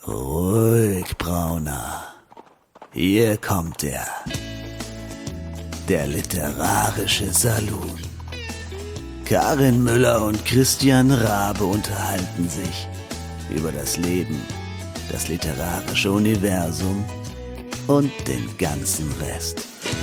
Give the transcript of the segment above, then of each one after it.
Ruhig, Brauner. Hier kommt er. Der literarische Salon. Karin Müller und Christian Rabe unterhalten sich über das Leben, das literarische Universum und den ganzen Rest.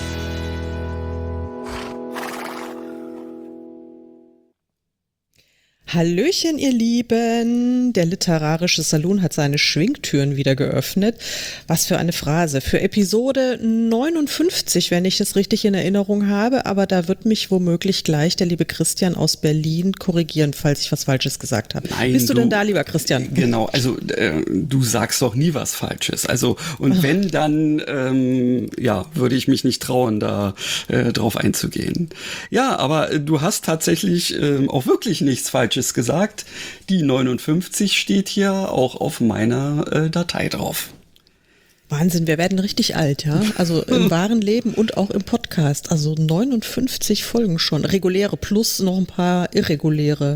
Hallöchen, ihr Lieben! Der literarische Salon hat seine Schwingtüren wieder geöffnet. Was für eine Phrase. Für Episode 59, wenn ich das richtig in Erinnerung habe. Aber da wird mich womöglich gleich der liebe Christian aus Berlin korrigieren, falls ich was Falsches gesagt habe. Nein, bist du denn da, lieber Christian? Genau, also du sagst doch nie was Falsches. Also und wenn, dann würde ich mich nicht trauen, da drauf einzugehen. Ja, aber du hast tatsächlich auch wirklich nichts Falsches gesagt. Die 59 steht hier auch auf meiner Datei drauf. Wahnsinn, wir werden richtig alt, ja? Also im wahren Leben und auch im Podcast. Also 59 Folgen schon. Reguläre plus noch ein paar irreguläre.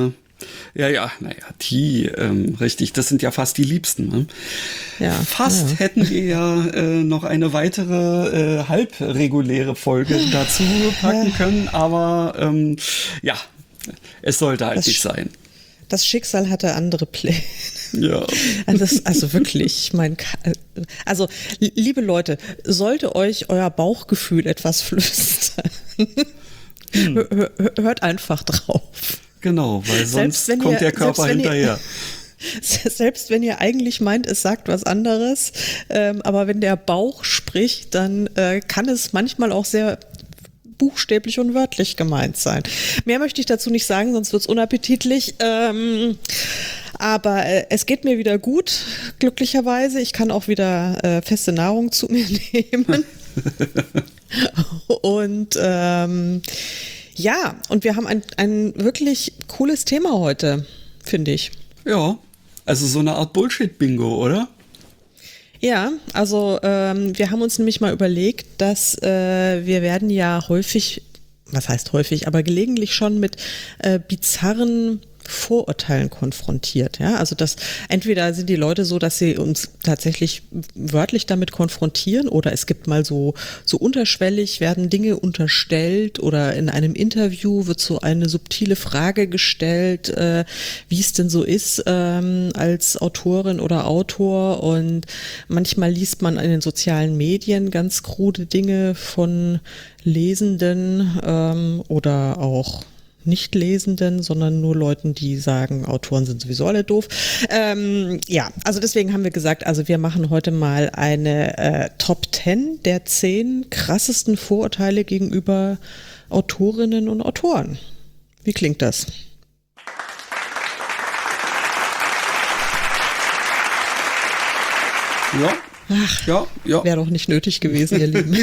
Die, richtig, das sind ja fast die Liebsten. Ne? Ja, fast hätten wir ja noch eine weitere halbreguläre Folge dazu packen können, aber es sollte halt nicht sein. Das Schicksal hatte andere Pläne. Ja. Also wirklich, liebe Leute, sollte euch euer Bauchgefühl etwas flüstern, hört einfach drauf. Genau, weil sonst kommt der Körper hinterher. Selbst wenn ihr eigentlich meint, es sagt was anderes, aber wenn der Bauch spricht, dann kann es manchmal auch sehr buchstäblich und wörtlich gemeint sein. Mehr möchte ich dazu nicht sagen, sonst wird es unappetitlich. Aber es geht mir wieder gut, glücklicherweise. Ich kann auch wieder feste Nahrung zu mir nehmen. Und und wir haben ein wirklich cooles Thema heute, finde ich. Ja, also so eine Art Bullshit-Bingo, oder? Ja, also wir haben uns nämlich mal überlegt, dass wir werden ja häufig, was heißt häufig, aber gelegentlich schon mit bizarren Vorurteilen konfrontiert. Ja, also das entweder sind die Leute so, dass sie uns tatsächlich wörtlich damit konfrontieren, oder es gibt mal so unterschwellig werden Dinge unterstellt, oder in einem Interview wird so eine subtile Frage gestellt, wie es denn so ist als Autorin oder Autor, und manchmal liest man in den sozialen Medien ganz krude Dinge von Lesenden oder auch Nicht-Lesenden, sondern nur Leuten, die sagen, Autoren sind sowieso alle doof. Also deswegen haben wir gesagt, also wir machen heute mal eine Top 10 der 10 krassesten Vorurteile gegenüber Autorinnen und Autoren. Wie klingt das? Ja. Ach, ja. Wäre doch nicht nötig gewesen, ihr Lieben.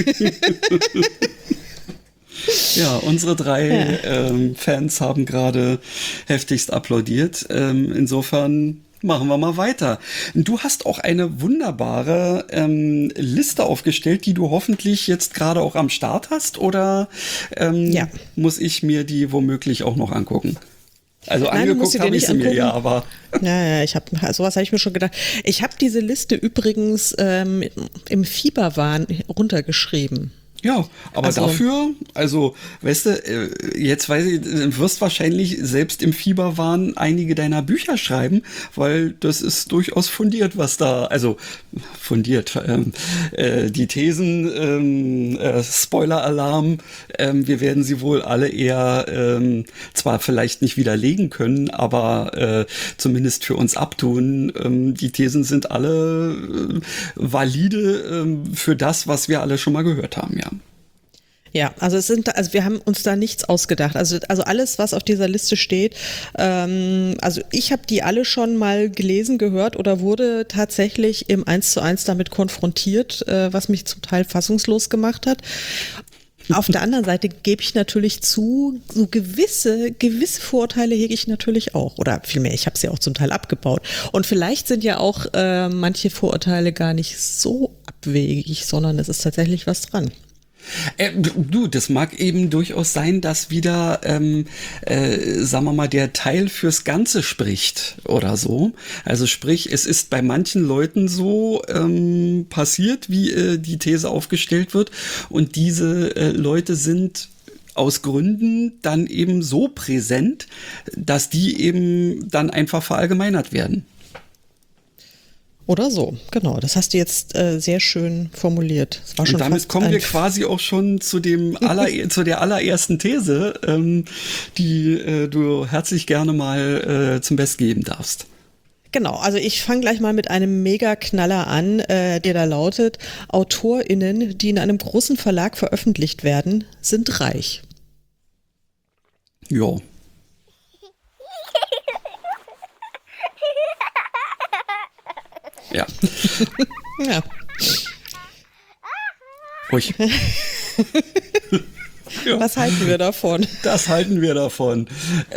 Ja, unsere 3 Fans haben gerade heftigst applaudiert. Insofern machen wir mal weiter. Du hast auch eine wunderbare Liste aufgestellt, die du hoffentlich jetzt gerade auch am Start hast, oder muss ich mir die womöglich auch noch angucken? Also Nein, angeguckt habe ich sie mir ja, aber... Ja, sowas habe ich mir schon gedacht. Ich habe diese Liste übrigens im Fieberwahn runtergeschrieben. Ja, aber dafür, weißt du, jetzt weiß ich, du wirst wahrscheinlich selbst im Fieberwahn einige deiner Bücher schreiben, weil das ist durchaus fundiert, was da, fundiert, die Thesen, Spoiler-Alarm, wir werden sie wohl alle eher, zwar vielleicht nicht widerlegen können, aber zumindest für uns abtun. Die Thesen sind alle valide für das, was wir alle schon mal gehört haben, ja. Ja, also wir haben uns da nichts ausgedacht. Also alles, was auf dieser Liste steht, ich habe die alle schon mal gelesen, gehört oder wurde tatsächlich im 1:1 damit konfrontiert, was mich zum Teil fassungslos gemacht hat. Auf der anderen Seite gebe ich natürlich zu, so gewisse Vorurteile hege ich natürlich auch. Oder vielmehr, ich habe sie auch zum Teil abgebaut. Und vielleicht sind ja auch manche Vorurteile gar nicht so abwegig, sondern es ist tatsächlich was dran. Du, das mag eben durchaus sein, dass wieder, sagen wir mal, der Teil fürs Ganze spricht oder so. Also sprich, es ist bei manchen Leuten so passiert, wie die These aufgestellt wird. Und diese Leute sind aus Gründen dann eben so präsent, dass die eben dann einfach verallgemeinert werden. Oder so, genau. Das hast du jetzt sehr schön formuliert. Das war schon und damit kommen wir quasi auch schon zu dem zu der allerersten These, die du herzlich gerne mal zum Besten geben darfst. Genau, also ich fange gleich mal mit einem Mega-Knaller an, der da lautet: AutorInnen, die in einem großen Verlag veröffentlicht werden, sind reich. Ja. Ja. Ja. Ruhig. Ja. Was halten wir davon? Das halten wir davon.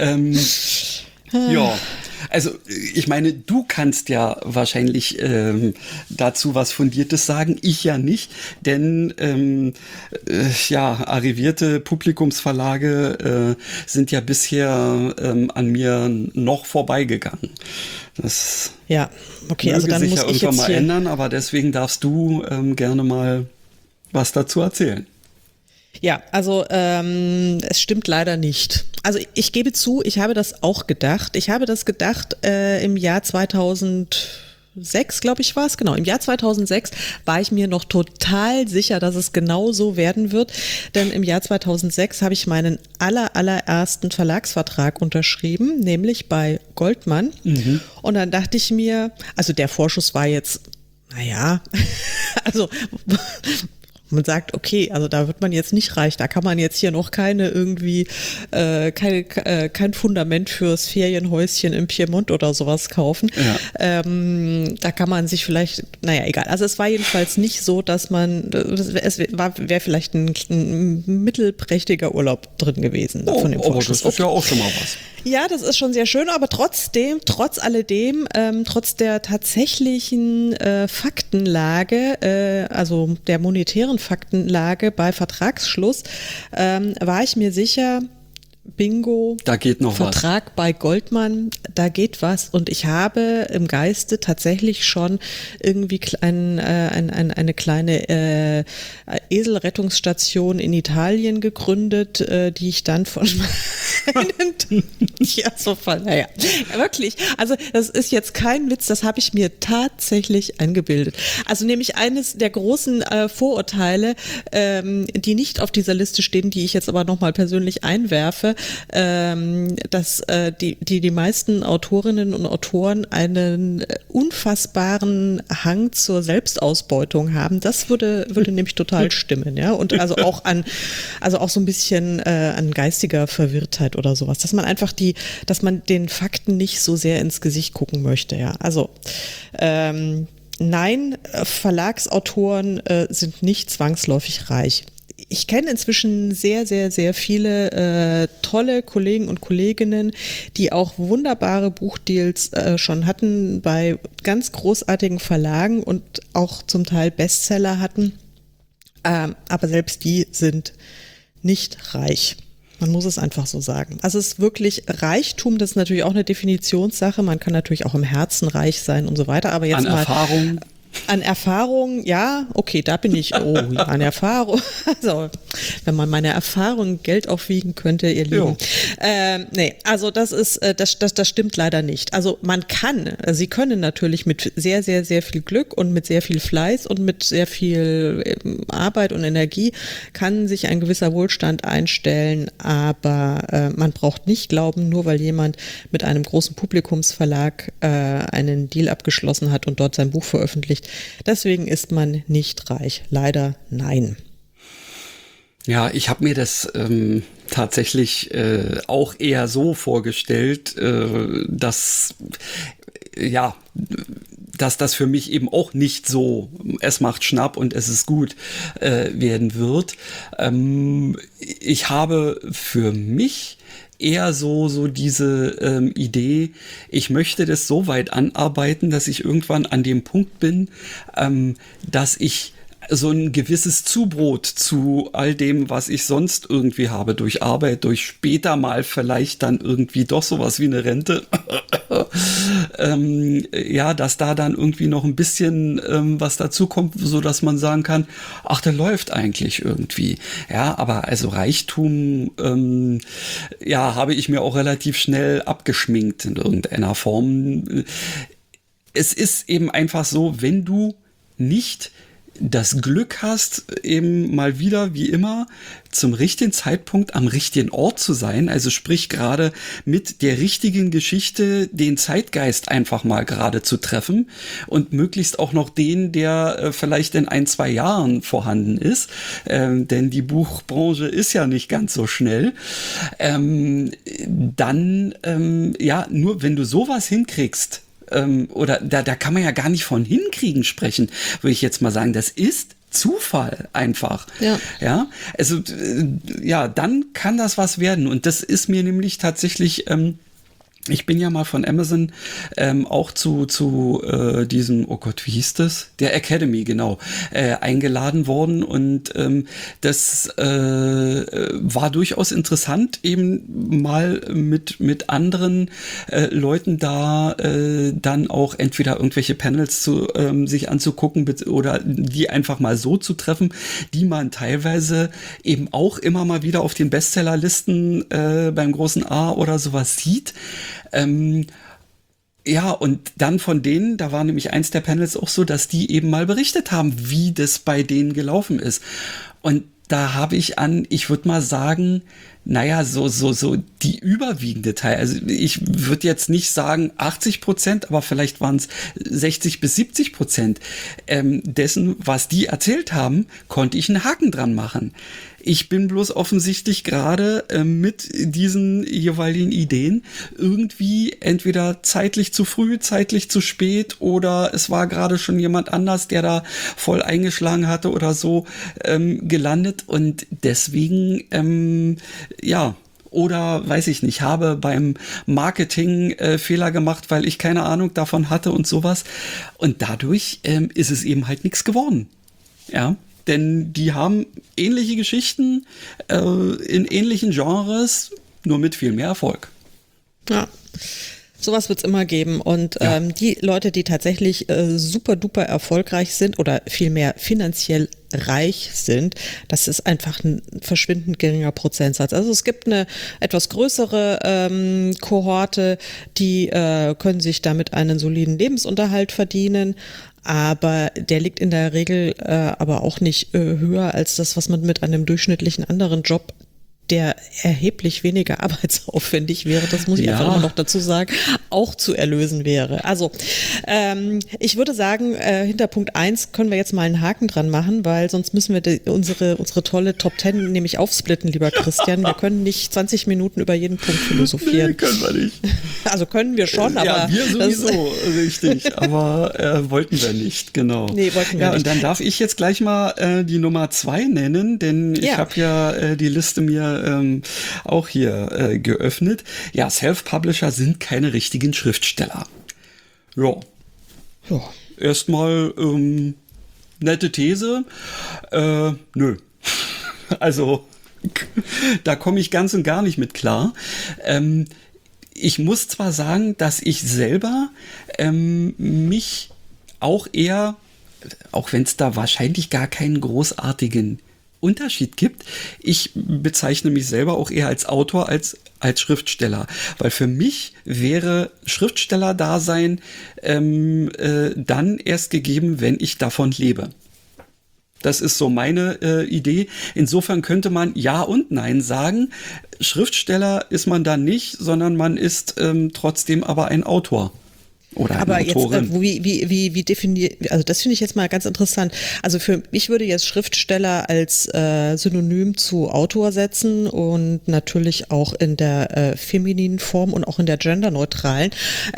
Ja. Also ich meine, du kannst ja wahrscheinlich dazu was Fundiertes sagen, ich ja nicht, denn arrivierte Publikumsverlage sind ja bisher an mir noch vorbeigegangen. Das ja, okay, also dann sich muss ja ich irgendwann jetzt mal ändern, aber deswegen darfst du gerne mal was dazu erzählen. Ja, also es stimmt leider nicht. Also ich gebe zu, ich habe das auch gedacht. Ich habe das gedacht im Jahr 2006, glaube ich, war es. Genau, im Jahr 2006 war ich mir noch total sicher, dass es genau so werden wird. Denn im Jahr 2006 habe ich meinen allerersten Verlagsvertrag unterschrieben, nämlich bei Goldmann. Mhm. Und dann dachte ich mir, also der Vorschuss war jetzt, naja, also man sagt, okay, also da wird man jetzt nicht reich, da kann man jetzt hier noch keine irgendwie, kein Fundament fürs Ferienhäuschen im Piemont oder sowas kaufen. Ja. Da kann man sich vielleicht, naja, egal. Also es war jedenfalls nicht so, dass man, wäre vielleicht ein mittelprächtiger Urlaub drin gewesen. Von dem Vorschuss. Das ist ja auch schon mal was. Ja, das ist schon sehr schön, aber trotzdem, trotz alledem, trotz der tatsächlichen Faktenlage, also der monetären Faktenlage bei Vertragsschluss, war ich mir sicher, Bingo, da geht noch Vertrag was. Bei Goldmann, da geht was. Und ich habe im Geiste tatsächlich schon irgendwie eine kleine Eselrettungsstation in Italien gegründet, die ich dann von naja, wirklich. Also das ist jetzt kein Witz, das habe ich mir tatsächlich eingebildet. Also nämlich eines der großen Vorurteile, die nicht auf dieser Liste stehen, die ich jetzt aber nochmal persönlich einwerfe, dass die meisten Autorinnen und Autoren einen unfassbaren Hang zur Selbstausbeutung haben. Das würde nämlich total stimmen, ja. Und also auch so ein bisschen an geistiger Verwirrtheit oder sowas, dass man einfach dass man den Fakten nicht so sehr ins Gesicht gucken möchte, ja. Also nein, Verlagsautoren sind nicht zwangsläufig reich. Ich kenne inzwischen sehr, sehr, sehr viele tolle Kollegen und Kolleginnen, die auch wunderbare Buchdeals schon hatten bei ganz großartigen Verlagen und auch zum Teil Bestseller hatten. Aber selbst die sind nicht reich. Man muss es einfach so sagen. Also es ist wirklich Reichtum, das ist natürlich auch eine Definitionssache. Man kann natürlich auch im Herzen reich sein und so weiter. Aber jetzt An Erfahrung, ja, okay, da bin ich, an Erfahrung, also wenn man meine Erfahrung Geld aufwiegen könnte, ihr Lieben. Nee, also das stimmt leider nicht. Also Sie können natürlich mit sehr, sehr, sehr viel Glück und mit sehr viel Fleiß und mit sehr viel Arbeit und Energie kann sich ein gewisser Wohlstand einstellen, aber man braucht nicht glauben, nur weil jemand mit einem großen Publikumsverlag einen Deal abgeschlossen hat und dort sein Buch veröffentlicht, deswegen ist man nicht reich. Leider nein. Ja, ich habe mir das tatsächlich auch eher so vorgestellt, dass das für mich eben auch nicht so, es macht Schnapp und es ist gut werden wird. Ich habe für mich eher so diese Idee, ich möchte das so weit anarbeiten, dass ich irgendwann an dem Punkt bin, dass ich so ein gewisses Zubrot zu all dem, was ich sonst irgendwie habe, durch Arbeit, durch später mal vielleicht dann irgendwie doch sowas wie eine Rente, ja, dass da dann irgendwie noch ein bisschen was dazu kommt, so dass man sagen kann, ach, der läuft eigentlich irgendwie. Ja, aber also Reichtum, ja, habe ich mir auch relativ schnell abgeschminkt in irgendeiner Form. Es ist eben einfach so, wenn du nicht das Glück hast, eben mal wieder, wie immer, zum richtigen Zeitpunkt am richtigen Ort zu sein, also sprich gerade mit der richtigen Geschichte den Zeitgeist einfach mal gerade zu treffen und möglichst auch noch den, der vielleicht in 1-2 Jahren vorhanden ist, denn die Buchbranche ist ja nicht ganz so schnell, dann, ja, nur wenn du sowas hinkriegst, oder da kann man ja gar nicht von hinkriegen sprechen, würde ich jetzt mal sagen. Das ist Zufall einfach. Ja, also ja, dann kann das was werden. Und das ist mir nämlich tatsächlich ich bin ja mal von Amazon auch zu diesem, oh Gott, wie hieß das? Der Academy, genau, eingeladen worden und das war durchaus interessant, eben mal mit anderen Leuten da dann auch entweder irgendwelche Panels sich anzugucken oder die einfach mal so zu treffen, die man teilweise eben auch immer mal wieder auf den Bestsellerlisten beim großen A oder sowas sieht. Ja, und dann von denen, da war nämlich eins der Panels auch so, dass die eben mal berichtet haben, wie das bei denen gelaufen ist. Und da habe ich ich würde mal sagen, naja, so die überwiegende Teil. Also ich würde jetzt nicht sagen 80%, aber vielleicht waren es 60-70% dessen, was die erzählt haben, konnte ich einen Haken dran machen. Ich bin bloß offensichtlich gerade mit diesen jeweiligen Ideen irgendwie entweder zeitlich zu früh, zeitlich zu spät oder es war gerade schon jemand anders, der da voll eingeschlagen hatte oder so gelandet und deswegen, ja, oder weiß ich nicht, habe beim Marketing Fehler gemacht, weil ich keine Ahnung davon hatte und sowas und dadurch ist es eben halt nichts geworden. Ja. Denn die haben ähnliche Geschichten in ähnlichen Genres, nur mit viel mehr Erfolg. Ja, sowas wird es immer geben. Und die Leute, die tatsächlich super duper erfolgreich sind oder vielmehr finanziell reich sind, das ist einfach ein verschwindend geringer Prozentsatz. Also es gibt eine etwas größere Kohorte, die können sich damit einen soliden Lebensunterhalt verdienen. Aber der liegt in der Regel aber auch nicht höher als das, was man mit einem durchschnittlichen anderen Job, der erheblich weniger arbeitsaufwendig wäre, das muss ich einfach immer noch dazu sagen, auch zu erlösen wäre. Also ich würde sagen, hinter Punkt 1 können wir jetzt mal einen Haken dran machen, weil sonst müssen wir unsere tolle Top 10 nämlich aufsplitten, lieber Christian. Wir können nicht 20 Minuten über jeden Punkt philosophieren. Nee, können wir nicht. Also können wir schon, aber... Ja, wir sowieso, richtig, aber wollten wir nicht, genau. Nee, wollten wir nicht. Und dann darf ich jetzt gleich mal die Nummer 2 nennen, denn ich habe ja die Liste mir auch hier geöffnet. Ja, Self-Publisher sind keine richtigen Schriftsteller. Ja. Erstmal nette These. Nö. Also, da komme ich ganz und gar nicht mit klar. Ich muss zwar sagen, dass ich selber mich auch eher, auch wenn es da wahrscheinlich gar keinen großartigen Unterschied gibt. Ich bezeichne mich selber auch eher als Autor als Schriftsteller, weil für mich wäre Schriftsteller-Dasein dann erst gegeben, wenn ich davon lebe. Das ist so meine Idee. Insofern könnte man Ja und Nein sagen. Schriftsteller ist man dann nicht, sondern man ist trotzdem aber ein Autor. Oder aber Autorin. Jetzt, wie definiert, also das finde ich jetzt mal ganz interessant. Also ich würde jetzt Schriftsteller als Synonym zu Autor setzen und natürlich auch in der femininen Form und auch in der genderneutralen.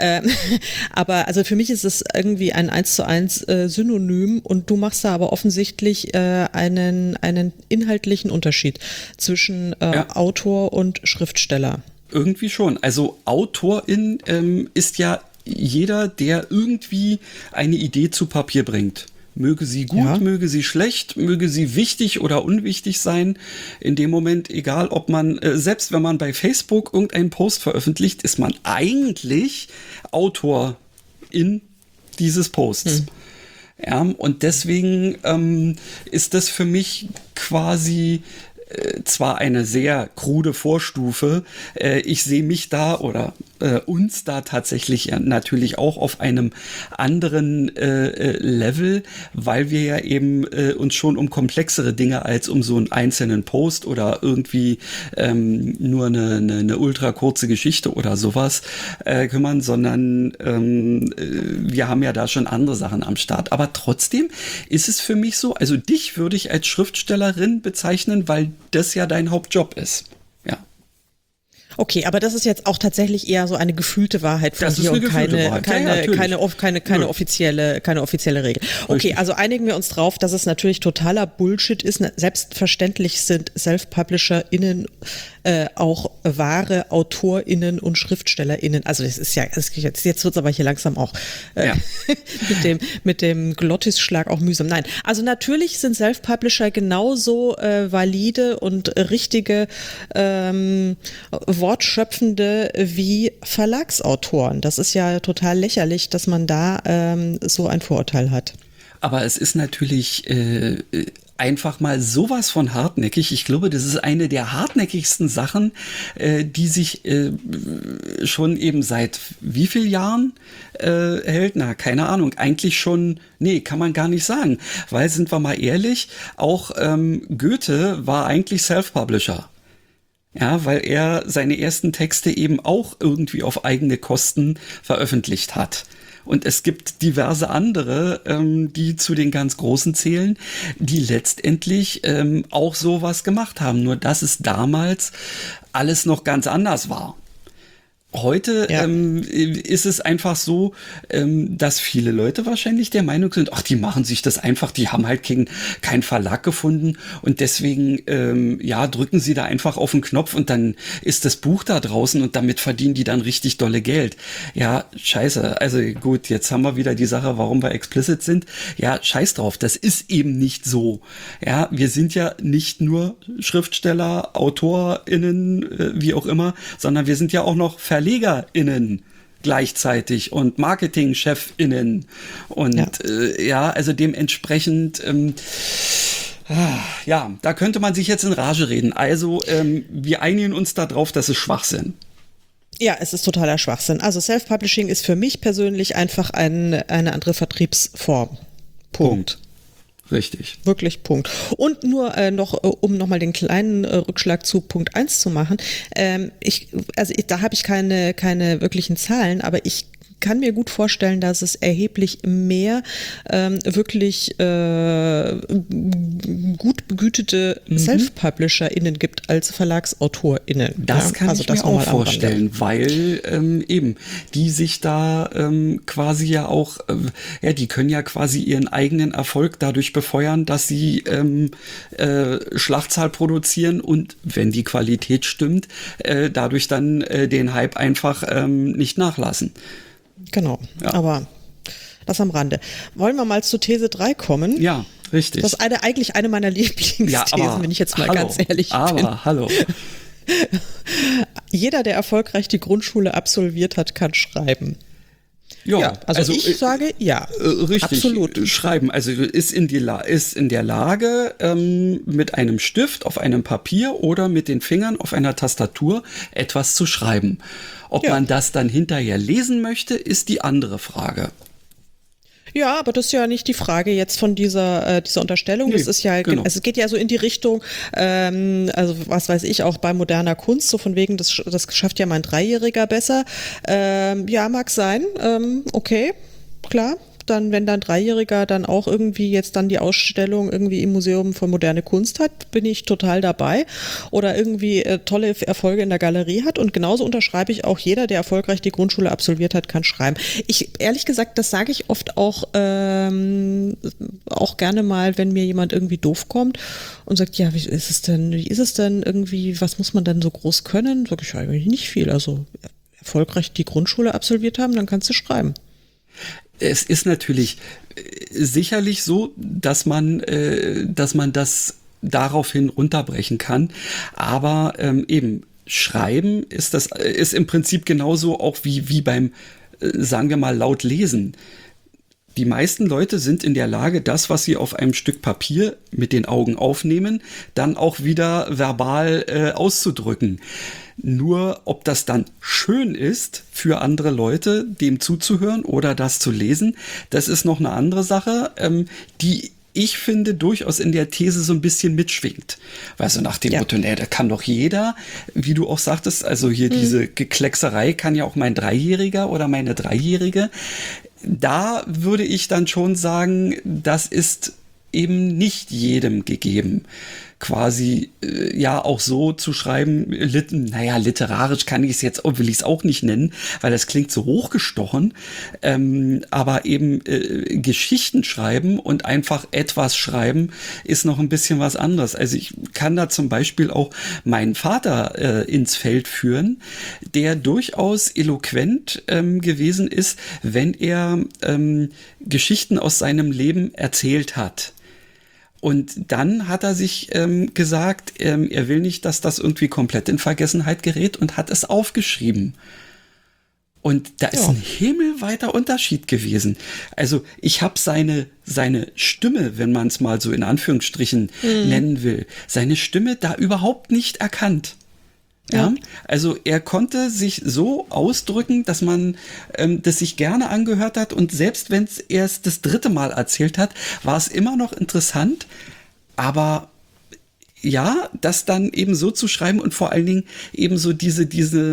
Aber also für mich ist es irgendwie ein 1:1 Synonym und du machst da aber offensichtlich einen inhaltlichen Unterschied zwischen Autor und Schriftsteller. Irgendwie schon. Also Autorin ist ja jeder, der irgendwie eine Idee zu Papier bringt. Möge sie gut, möge sie schlecht, möge sie wichtig oder unwichtig sein. In dem Moment, egal ob man, selbst wenn man bei Facebook irgendeinen Post veröffentlicht, ist man eigentlich Autor in dieses Posts. Ja, und deswegen ist das für mich quasi zwar eine sehr krude Vorstufe, ich sehe mich da oder uns da tatsächlich natürlich auch auf einem anderen Level, weil wir ja eben uns schon um komplexere Dinge als um so einen einzelnen Post oder irgendwie nur eine ultra kurze Geschichte oder sowas kümmern, sondern wir haben ja da schon andere Sachen am Start. Aber trotzdem ist es für mich so, also dich würde ich als Schriftstellerin bezeichnen, weil das ja dein Hauptjob ist. Ja. Okay, aber das ist jetzt auch tatsächlich eher so eine gefühlte Wahrheit von dir und keine offizielle Regel. Okay, Richtig. also einigen wir uns drauf, dass es natürlich totaler Bullshit ist. Selbstverständlich sind SelfpublisherInnen auch wahre AutorInnen und SchriftstellerInnen. Also das ist ja, jetzt wird es aber hier langsam auch mit dem Glottisschlag auch mühsam. Nein, also natürlich sind Self-Publisher genauso valide und richtige Wortschöpfende wie Verlagsautoren. Das ist ja total lächerlich, dass man da so ein Vorurteil hat. Aber es ist natürlich einfach mal sowas von hartnäckig. Ich glaube, das ist eine der hartnäckigsten Sachen, die sich schon eben seit wie vielen Jahren hält? Na, keine Ahnung. Eigentlich schon, nee, kann man gar nicht sagen. Weil, sind wir mal ehrlich, auch Goethe war eigentlich Self-Publisher. Ja, weil er seine ersten Texte eben auch irgendwie auf eigene Kosten veröffentlicht hat. Und es gibt diverse andere, die zu den ganz Großen zählen, die letztendlich auch sowas gemacht haben. Nur dass es damals alles noch ganz anders war. Heute ist es einfach so, dass viele Leute wahrscheinlich der Meinung sind, ach, die machen sich das einfach, die haben halt keinen Verlag gefunden und deswegen drücken sie da einfach auf den Knopf und dann ist das Buch da draußen und damit verdienen die dann richtig dolle Geld. Ja, scheiße. Also gut, jetzt haben wir wieder die Sache, warum wir explicit sind. Ja, scheiß drauf, das ist eben nicht so. Ja, wir sind ja nicht nur Schriftsteller, AutorInnen, wie auch immer, sondern wir sind ja auch noch VerlegerInnen gleichzeitig und MarketingchefInnen und also dementsprechend da könnte man sich jetzt in Rage reden. Also wir einigen uns darauf, dass es Schwachsinn. Ja, es ist totaler Schwachsinn. Also Self-Publishing ist für mich persönlich einfach eine andere Vertriebsform. Punkt. Richtig. Wirklich, Punkt. Und nur um nochmal den kleinen Rückschlag zu Punkt 1 zu machen. Da habe ich keine wirklichen Zahlen, aber ich kann mir gut vorstellen, dass es erheblich mehr wirklich gut begütete SelfpublisherInnen gibt als VerlagsautorInnen. Das kann ich mir auch vorstellen, weil eben die sich da quasi ja auch, die können ja quasi ihren eigenen Erfolg dadurch befeuern, dass sie Schlagzahl produzieren und wenn die Qualität stimmt, dadurch dann den Hype einfach nicht nachlassen. Genau, aber das am Rande. Wollen wir mal zu These 3 kommen? Ja, richtig. Das ist eigentlich eine meiner Lieblingsthesen, wenn ich jetzt mal ganz ehrlich bin. Hallo. Jeder, der erfolgreich die Grundschule absolviert hat, kann schreiben. Ja, also ich sage ja. Richtig, absolut. Schreiben. Also ist in der Lage, mit einem Stift auf einem Papier oder mit den Fingern auf einer Tastatur etwas zu schreiben. Ob man das dann hinterher lesen möchte, ist die andere Frage. Ja, aber das ist ja nicht die Frage jetzt von dieser Unterstellung. Das ist ja, genau. Es geht ja so in die Richtung, also was weiß ich, auch bei moderner Kunst, so von wegen, das schafft ja mein Dreijähriger besser. Ja, mag sein. Okay, klar. Dann, wenn dein Dreijähriger dann auch irgendwie jetzt dann die Ausstellung irgendwie im Museum für moderne Kunst hat, bin ich total dabei. Oder irgendwie tolle Erfolge in der Galerie hat. Und genauso unterschreibe ich auch, jeder, der erfolgreich die Grundschule absolviert hat, kann schreiben. Ehrlich gesagt, das sage ich oft auch gerne mal, wenn mir jemand irgendwie doof kommt und sagt, ja, wie ist es denn irgendwie, was muss man denn so groß können? Sag ich eigentlich nicht viel. Also erfolgreich die Grundschule absolviert haben, dann kannst du schreiben. es ist natürlich sicherlich so, dass man das daraufhin runterbrechen kann. Aber eben Schreiben ist im Prinzip genauso auch wie beim, sagen wir mal, laut Lesen. Die meisten Leute sind in der Lage, das, was sie auf einem Stück Papier mit den Augen aufnehmen, dann auch wieder verbal auszudrücken. Nur ob das dann schön ist für andere Leute, dem zuzuhören oder das zu lesen, das ist noch eine andere Sache, die ich finde, durchaus in der These so ein bisschen mitschwingt. Weißt du, nach dem Motto, da kann doch jeder, wie du auch sagtest, also hier diese Gekleckserei kann ja auch mein Dreijähriger oder meine Dreijährige. Da würde ich dann schon sagen, das ist eben nicht jedem gegeben. Quasi ja auch so zu schreiben, literarisch kann ich es jetzt, will ich es auch nicht nennen, weil das klingt so hochgestochen, aber eben Geschichten schreiben und einfach etwas schreiben ist noch ein bisschen was anderes. Also ich kann da zum Beispiel auch meinen Vater ins Feld führen, der durchaus eloquent gewesen ist, wenn er Geschichten aus seinem Leben erzählt hat. Und dann hat er sich gesagt, er will nicht, dass das irgendwie komplett in Vergessenheit gerät und hat es aufgeschrieben. Und da ist ein himmelweiter Unterschied gewesen. Also ich habe seine Stimme, wenn man es mal so in Anführungsstrichen nennen will, seine Stimme da überhaupt nicht erkannt. Ja, also er konnte sich so ausdrücken, dass man das sich gerne angehört hat und selbst wenn es erst das 3. Mal erzählt hat, war es immer noch interessant, aber ja, das dann eben so zu schreiben und vor allen Dingen eben so diese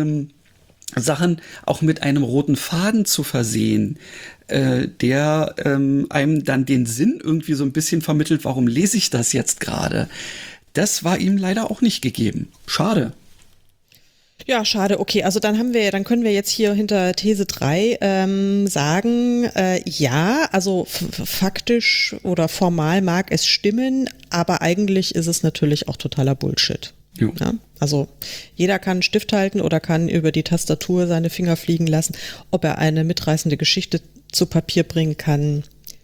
Sachen auch mit einem roten Faden zu versehen, der einem dann den Sinn irgendwie so ein bisschen vermittelt, warum lese ich das jetzt gerade? Das war ihm leider auch nicht gegeben. Schade. Ja, schade. Okay, also dann können wir jetzt hier hinter These 3 sagen, ja, also faktisch oder formal mag es stimmen, aber eigentlich ist es natürlich auch totaler Bullshit. Ja, also jeder kann einen Stift halten oder kann über die Tastatur seine Finger fliegen lassen. Ob er eine mitreißende Geschichte zu Papier bringen kann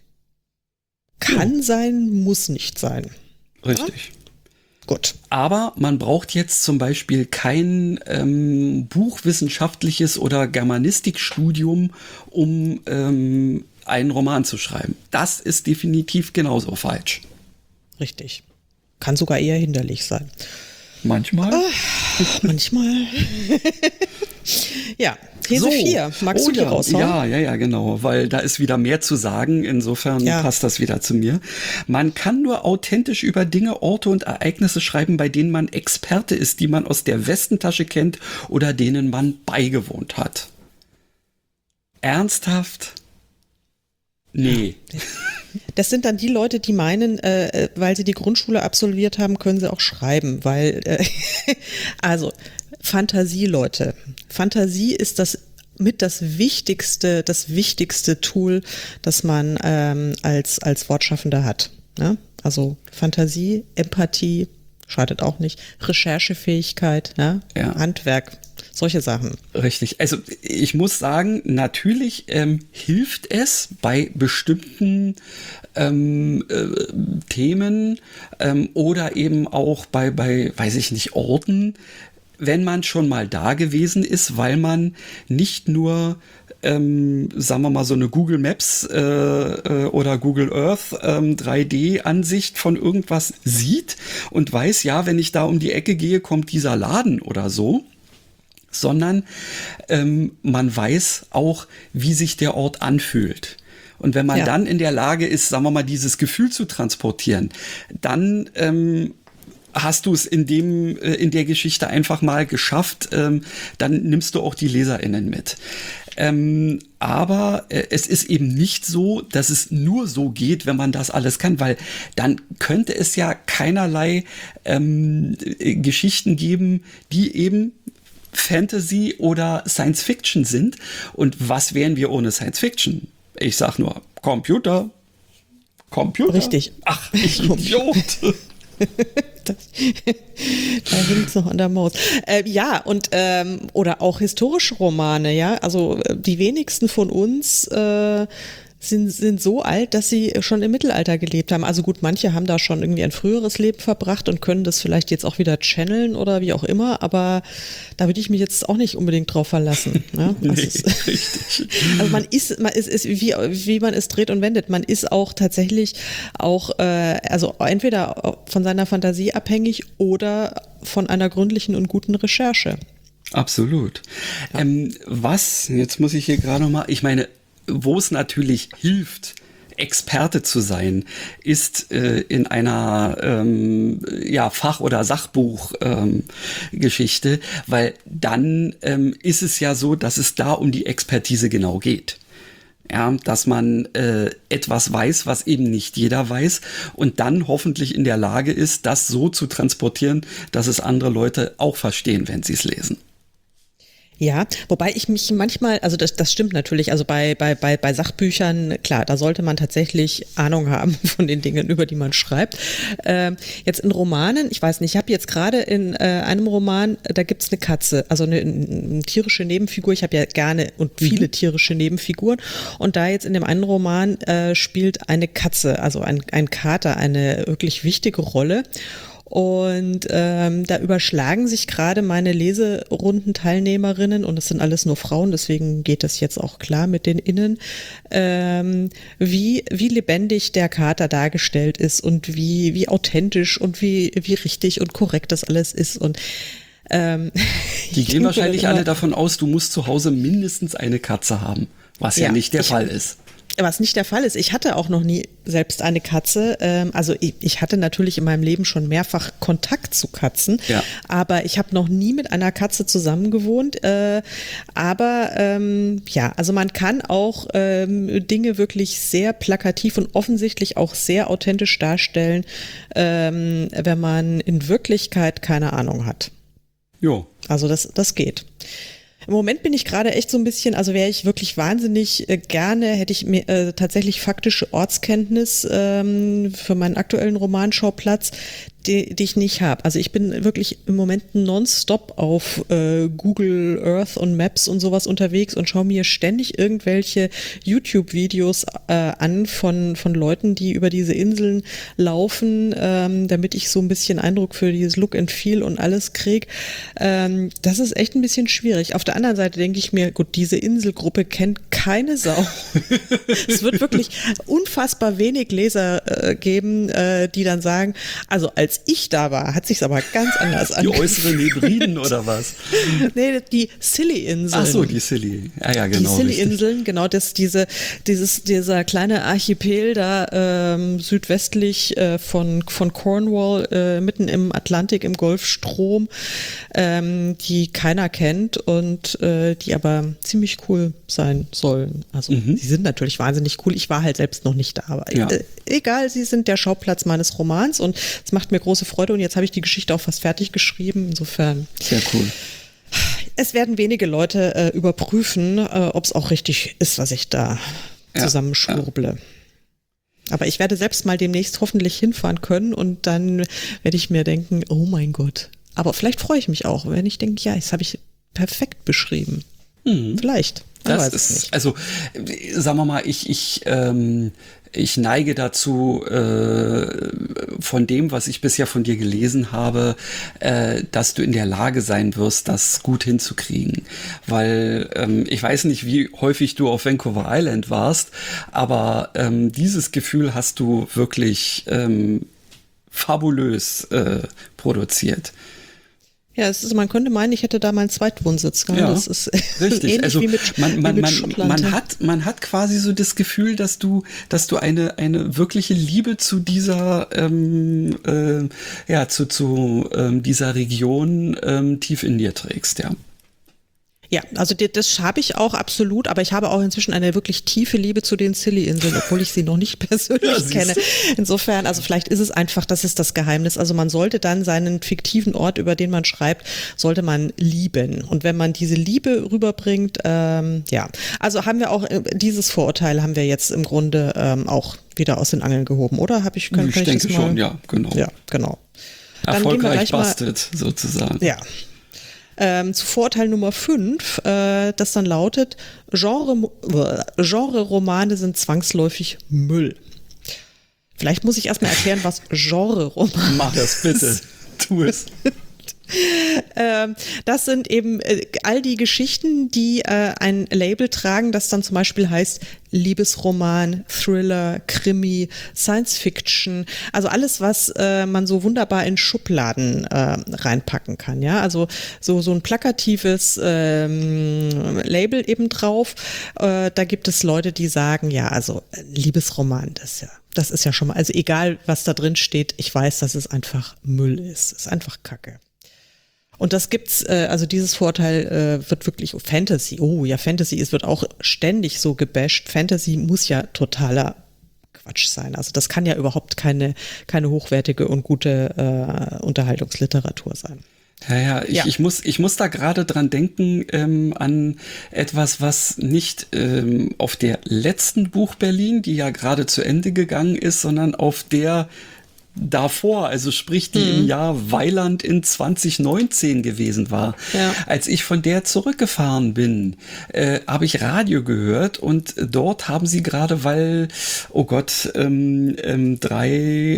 sein, muss nicht sein. Richtig. Ja? Gut. Aber man braucht jetzt zum Beispiel kein buchwissenschaftliches oder Germanistikstudium, um einen Roman zu schreiben. Das ist definitiv genauso falsch. Richtig. Kann sogar eher hinderlich sein. Manchmal. Manchmal. Ja, These 4. Magst du die raushauen? Ja, genau, weil da ist wieder mehr zu sagen. Insofern passt das wieder zu mir. Man kann nur authentisch über Dinge, Orte und Ereignisse schreiben, bei denen man Experte ist, die man aus der Westentasche kennt oder denen man beigewohnt hat. Ernsthaft? Nee. Das sind dann die Leute, die meinen, weil sie die Grundschule absolviert haben, können sie auch schreiben, weil, also Fantasie, Leute. Fantasie ist das wichtigste Tool, das man als Wortschaffender hat. Ne? Also Fantasie, Empathie, schadet auch nicht, Recherchefähigkeit, ne? Handwerk. Solche Sachen. Richtig. Also ich muss sagen, natürlich hilft es bei bestimmten Themen oder eben auch bei, weiß ich nicht, Orten, wenn man schon mal da gewesen ist, weil man nicht nur sagen wir mal, so eine Google Maps oder Google Earth 3D-Ansicht von irgendwas sieht und weiß, ja, wenn ich da um die Ecke gehe, kommt dieser Laden oder so, sondern man weiß auch, wie sich der Ort anfühlt. Und wenn man dann in der Lage ist, sagen wir mal, dieses Gefühl zu transportieren, dann hast du es in der Geschichte einfach mal geschafft, dann nimmst du auch die LeserInnen mit. Aber es ist eben nicht so, dass es nur so geht, wenn man das alles kann, weil dann könnte es ja keinerlei Geschichten geben, die eben Fantasy oder Science Fiction sind. Und was wären wir ohne Science Fiction? Ich sag nur Computer. Richtig. Ach, ich Idiot. Da hängt es noch an der Maus. Ja, und oder auch historische Romane, ja. Also die wenigsten von uns sind so alt, dass sie schon im Mittelalter gelebt haben. Also gut, manche haben da schon irgendwie ein früheres Leben verbracht und können das vielleicht jetzt auch wieder channeln oder wie auch immer, aber da würde ich mich jetzt auch nicht unbedingt drauf verlassen. Ne? Nee, richtig. Also man ist wie man es dreht und wendet. Man ist auch tatsächlich auch, also entweder von seiner Fantasie abhängig oder von einer gründlichen und guten Recherche. Absolut. Ja. Jetzt muss ich hier gerade nochmal, ich meine, wo es natürlich hilft, Experte zu sein, ist in einer Fach- oder Sachbuch-Geschichte, weil dann ist es ja so, dass es da um die Expertise genau geht. Ja, dass man etwas weiß, was eben nicht jeder weiß und dann hoffentlich in der Lage ist, das so zu transportieren, dass es andere Leute auch verstehen, wenn sie es lesen. Ja, wobei ich mich manchmal, also das stimmt natürlich, also bei Sachbüchern, klar, da sollte man tatsächlich Ahnung haben von den Dingen, über die man schreibt. Jetzt in Romanen, ich weiß nicht, ich habe jetzt gerade in einem Roman, da gibt's eine Katze, also eine tierische Nebenfigur, ich habe ja gerne und viele tierische Nebenfiguren und da jetzt in dem einen Roman spielt eine Katze, also ein Kater, eine wirklich wichtige Rolle. Und da überschlagen sich gerade meine Leserundenteilnehmerinnen, und es sind alles nur Frauen, deswegen geht das jetzt auch klar mit den Innen, wie lebendig der Kater dargestellt ist und wie authentisch und wie richtig und korrekt das alles ist. Und die gehen wahrscheinlich alle davon aus, du musst zu Hause mindestens eine Katze haben, was ja nicht der Fall ist. Was nicht der Fall ist. Ich hatte auch noch nie selbst eine Katze. Also ich hatte natürlich in meinem Leben schon mehrfach Kontakt zu Katzen, aber ich habe noch nie mit einer Katze zusammengewohnt. Also man kann auch Dinge wirklich sehr plakativ und offensichtlich auch sehr authentisch darstellen, wenn man in Wirklichkeit keine Ahnung hat. Jo. Also das geht. Im Moment bin ich gerade echt so ein bisschen, also wäre ich wirklich wahnsinnig gerne, hätte ich mir tatsächlich faktische Ortskenntnis für meinen aktuellen Romanschauplatz, die ich nicht habe. Also ich bin wirklich im Moment nonstop auf Google Earth und Maps und sowas unterwegs und schaue mir ständig irgendwelche YouTube-Videos an von Leuten, die über diese Inseln laufen, damit ich so ein bisschen Eindruck für dieses Look and Feel und alles kriege. Das ist echt ein bisschen schwierig. Auf der anderen Seite denke ich mir, gut, diese Inselgruppe kennt keine Sau. Es wird wirklich unfassbar wenig Leser geben, die dann sagen, also als ich da war, hat sich's aber ganz anders angefühlt. Die äußeren Hebriden oder was? Nee, die Scilly-Inseln. Ach so, die Scilly. Ja, genau. Die Scilly-Inseln, genau, dieser kleine Archipel da südwestlich von Cornwall, mitten im Atlantik, im Golfstrom, die keiner kennt und die aber ziemlich cool sein sollen. Also sie sind natürlich wahnsinnig cool. Ich war halt selbst noch nicht da, aber egal, sie sind der Schauplatz meines Romans und es macht mir große Freude und jetzt habe ich die Geschichte auch fast fertig geschrieben. Insofern. Sehr cool. Es werden wenige Leute überprüfen, ob es auch richtig ist, was ich da zusammenschwurble. Ja. Aber ich werde selbst mal demnächst hoffentlich hinfahren können und dann werde ich mir denken, oh mein Gott. Aber vielleicht freue ich mich auch, wenn ich denke, ja, das habe ich perfekt beschrieben. Vielleicht. Das ist, also, sagen wir mal, ich neige dazu, von dem, was ich bisher von dir gelesen habe, dass du in der Lage sein wirst, das gut hinzukriegen. Weil ich weiß nicht, wie häufig du auf Vancouver Island warst, aber dieses Gefühl hast du wirklich fabulös produziert. Ja, man könnte meinen, ich hätte da meinen Zweitwohnsitz. Ja, das ist richtig. Also wie mit man hat quasi so das Gefühl, dass du eine wirkliche Liebe zu dieser dieser Region tief in dir trägst, ja. Ja, also das habe ich auch absolut, aber ich habe auch inzwischen eine wirklich tiefe Liebe zu den Scilly-Inseln, obwohl ich sie noch nicht persönlich kenne. Insofern, also vielleicht ist es einfach, das ist das Geheimnis. Also man sollte dann seinen fiktiven Ort, über den man schreibt, sollte man lieben. Und wenn man diese Liebe rüberbringt, also haben wir auch, dieses Vorurteil haben wir jetzt im Grunde auch wieder aus den Angeln gehoben, oder? Ich denke schon, ja, genau. Ja, genau. Erfolgreich bastet, sozusagen. Ja. Zu Vorurteil Nummer 5, das dann lautet, Genre-Romane sind zwangsläufig Müll. Vielleicht muss ich erstmal erklären, was Genre-Roman ist. Mach das bitte, tu es. Das sind eben all die Geschichten, die ein Label tragen, das dann zum Beispiel heißt Liebesroman, Thriller, Krimi, Science Fiction, also alles, was man so wunderbar in Schubladen reinpacken kann, ja, also so ein plakatives Label eben drauf. Da gibt es Leute, die sagen, ja, also Liebesroman, das ist ja schon mal, also egal, was da drin steht, ich weiß, dass es einfach Müll ist. Es ist einfach Kacke. Und das gibt's, also dieses Vorurteil wird wirklich Fantasy. Oh ja, Fantasy, es wird auch ständig so gebasht. Fantasy muss ja totaler Quatsch sein. Also das kann ja überhaupt keine hochwertige und gute Unterhaltungsliteratur sein. Ja, ich muss da gerade dran denken an etwas, was nicht auf der letzten Buch Berlin, die ja gerade zu Ende gegangen ist, sondern auf der davor, also sprich die im Jahr Weiland in 2019 gewesen war. Ja. Als ich von der zurückgefahren bin, habe ich Radio gehört und dort haben sie gerade, weil, oh Gott, drei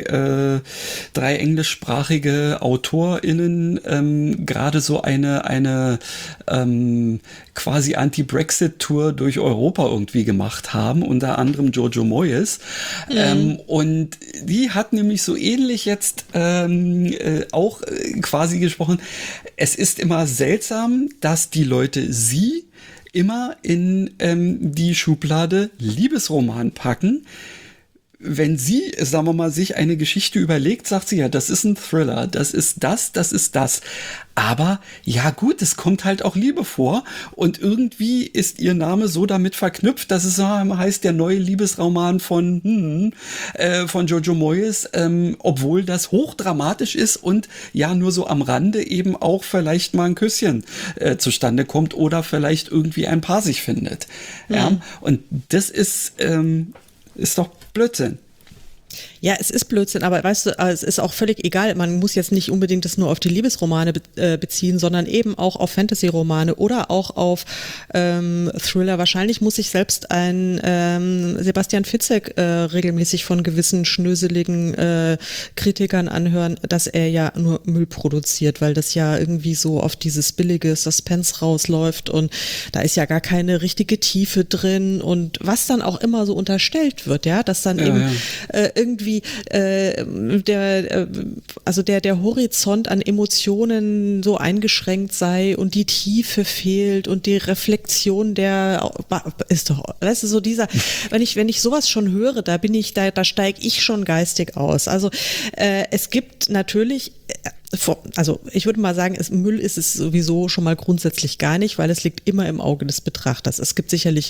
englischsprachige AutorInnen gerade so eine quasi Anti-Brexit-Tour durch Europa irgendwie gemacht haben, unter anderem Jojo Moyes. Und die hat nämlich so ähnlich jetzt auch quasi gesprochen. Es ist immer seltsam, dass die Leute sie immer in die Schublade Liebesroman packen. Wenn sie, sagen wir mal, sich eine Geschichte überlegt, sagt sie ja, das ist ein Thriller, das ist das. Aber ja gut, es kommt halt auch Liebe vor und irgendwie ist ihr Name so damit verknüpft, dass es heißt, der neue Liebesroman von Jojo Moyes, obwohl das hochdramatisch ist und ja nur so am Rande eben auch vielleicht mal ein Küsschen zustande kommt oder vielleicht irgendwie ein Paar sich findet. Ja, und das ist doch Blödsinn. Ja, es ist Blödsinn, aber weißt du, es ist auch völlig egal. Man muss jetzt nicht unbedingt das nur auf die Liebesromane beziehen, sondern eben auch auf Fantasy-Romane oder auch auf Thriller. Wahrscheinlich muss sich selbst ein Sebastian Fitzek regelmäßig von gewissen schnöseligen Kritikern anhören, dass er ja nur Müll produziert, weil das ja irgendwie so auf dieses billige Suspense rausläuft und da ist ja gar keine richtige Tiefe drin und was dann auch immer so unterstellt wird, ja, dass dann irgendwie der Horizont an Emotionen so eingeschränkt sei und die Tiefe fehlt und die Reflexion ist doch, weißt du, so dieser, wenn ich sowas schon höre, da steige ich schon geistig aus. Also es gibt natürlich, also ich würde mal sagen, Müll ist es sowieso schon mal grundsätzlich gar nicht, weil es liegt immer im Auge des Betrachters. Es gibt sicherlich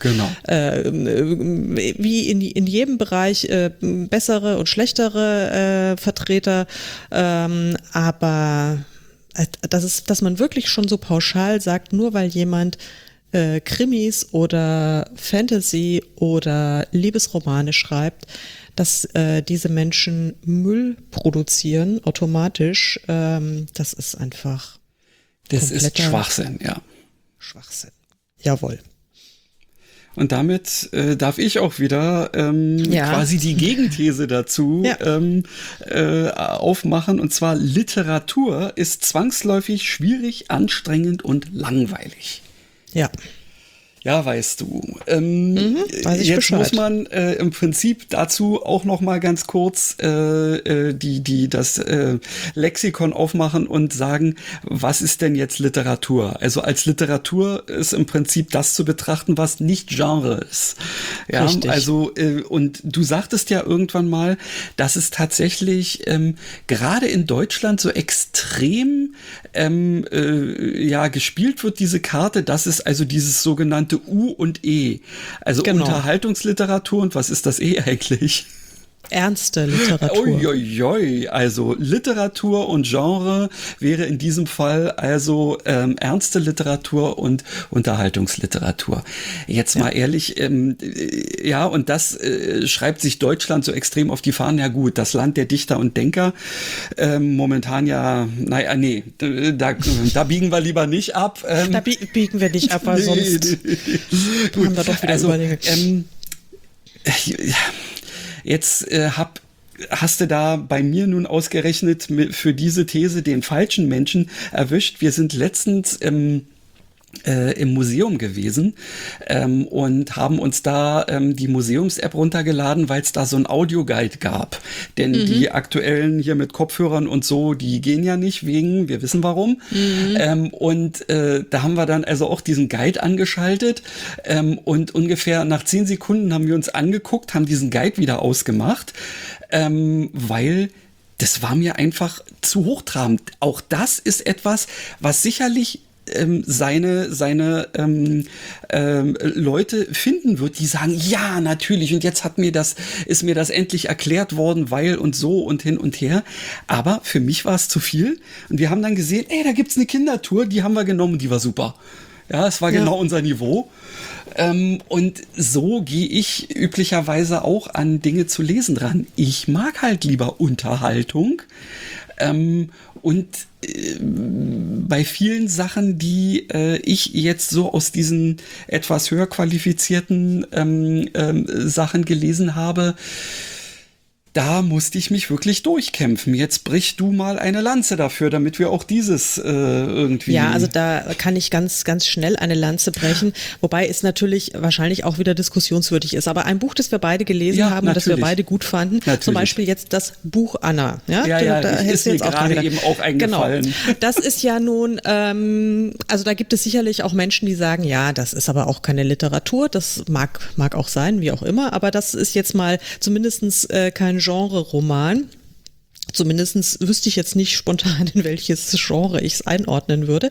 wie in jedem Bereich bessere und schlechtere Vertreter, aber dass man wirklich schon so pauschal sagt, nur weil jemand Krimis oder Fantasy oder Liebesromane schreibt, dass diese Menschen Müll produzieren automatisch, das ist einfach das ist Schwachsinn, ja. Schwachsinn, jawohl. Und damit darf ich auch wieder quasi die Gegenthese dazu aufmachen. Und zwar, Literatur ist zwangsläufig schwierig, anstrengend und langweilig. Ja. Ja, weißt du. Weiß ich jetzt Bescheid. muss man im Prinzip dazu auch noch mal ganz kurz das Lexikon aufmachen und sagen, was ist denn jetzt Literatur? Also als Literatur ist im Prinzip das zu betrachten, was nicht Genre ist. Ja, richtig. Also und du sagtest ja irgendwann mal, dass es tatsächlich gerade in Deutschland so extrem gespielt wird, diese Karte, dass es also dieses sogenannte U und E. Also genau. Unterhaltungsliteratur, und was ist das E eigentlich? ernste Literatur. Uiuiui, also Literatur und Genre wäre in diesem Fall also ernste Literatur und Unterhaltungsliteratur. Jetzt mal ehrlich, ja, und das schreibt sich Deutschland so extrem auf die Fahnen. Ja gut, das Land der Dichter und Denker, momentan ja, naja, nee, da biegen wir lieber nicht ab. Da biegen wir nicht ab, weil sonst gut, haben wir doch wieder also, Überlegungen. Jetzt hast du da bei mir nun ausgerechnet für diese These den falschen Menschen erwischt. Wir sind letztens im Museum gewesen und haben uns da die Museums-App runtergeladen, weil es da so ein Audioguide gab. Denn die aktuellen hier mit Kopfhörern und so, die gehen ja nicht wir wissen warum. Da haben wir dann also auch diesen Guide angeschaltet und ungefähr nach 10 Sekunden haben wir uns angeguckt, haben diesen Guide wieder ausgemacht, weil das war mir einfach zu hochtrabend. Auch das ist etwas, was sicherlich seine Leute finden wird, die sagen, ja, natürlich, und jetzt ist mir das endlich erklärt worden, weil und so und hin und her. Aber für mich war es zu viel. Und wir haben dann gesehen, da gibt's eine Kindertour, die haben wir genommen, die war super. Ja, es war genau unser Niveau. Und so gehe ich üblicherweise auch an Dinge zu lesen dran. Ich mag halt lieber Unterhaltung. Und bei vielen Sachen, die ich jetzt so aus diesen etwas höher qualifizierten Sachen gelesen habe, da musste ich mich wirklich durchkämpfen. Jetzt brich du mal eine Lanze dafür, damit wir auch dieses irgendwie... Ja, also da kann ich ganz, ganz schnell eine Lanze brechen, wobei es natürlich wahrscheinlich auch wieder diskussionswürdig ist. Aber ein Buch, das wir beide gelesen haben und das wir beide gut fanden, zum Beispiel jetzt das Buch Anna. Ja, da ist mir gerade eben auch eingefallen. Genau. Das ist ja nun, also da gibt es sicherlich auch Menschen, die sagen, ja, das ist aber auch keine Literatur, das mag auch sein, wie auch immer, aber das ist jetzt mal zumindestens kein Genre-Roman. Zumindest wüsste ich jetzt nicht spontan, in welches Genre ich es einordnen würde.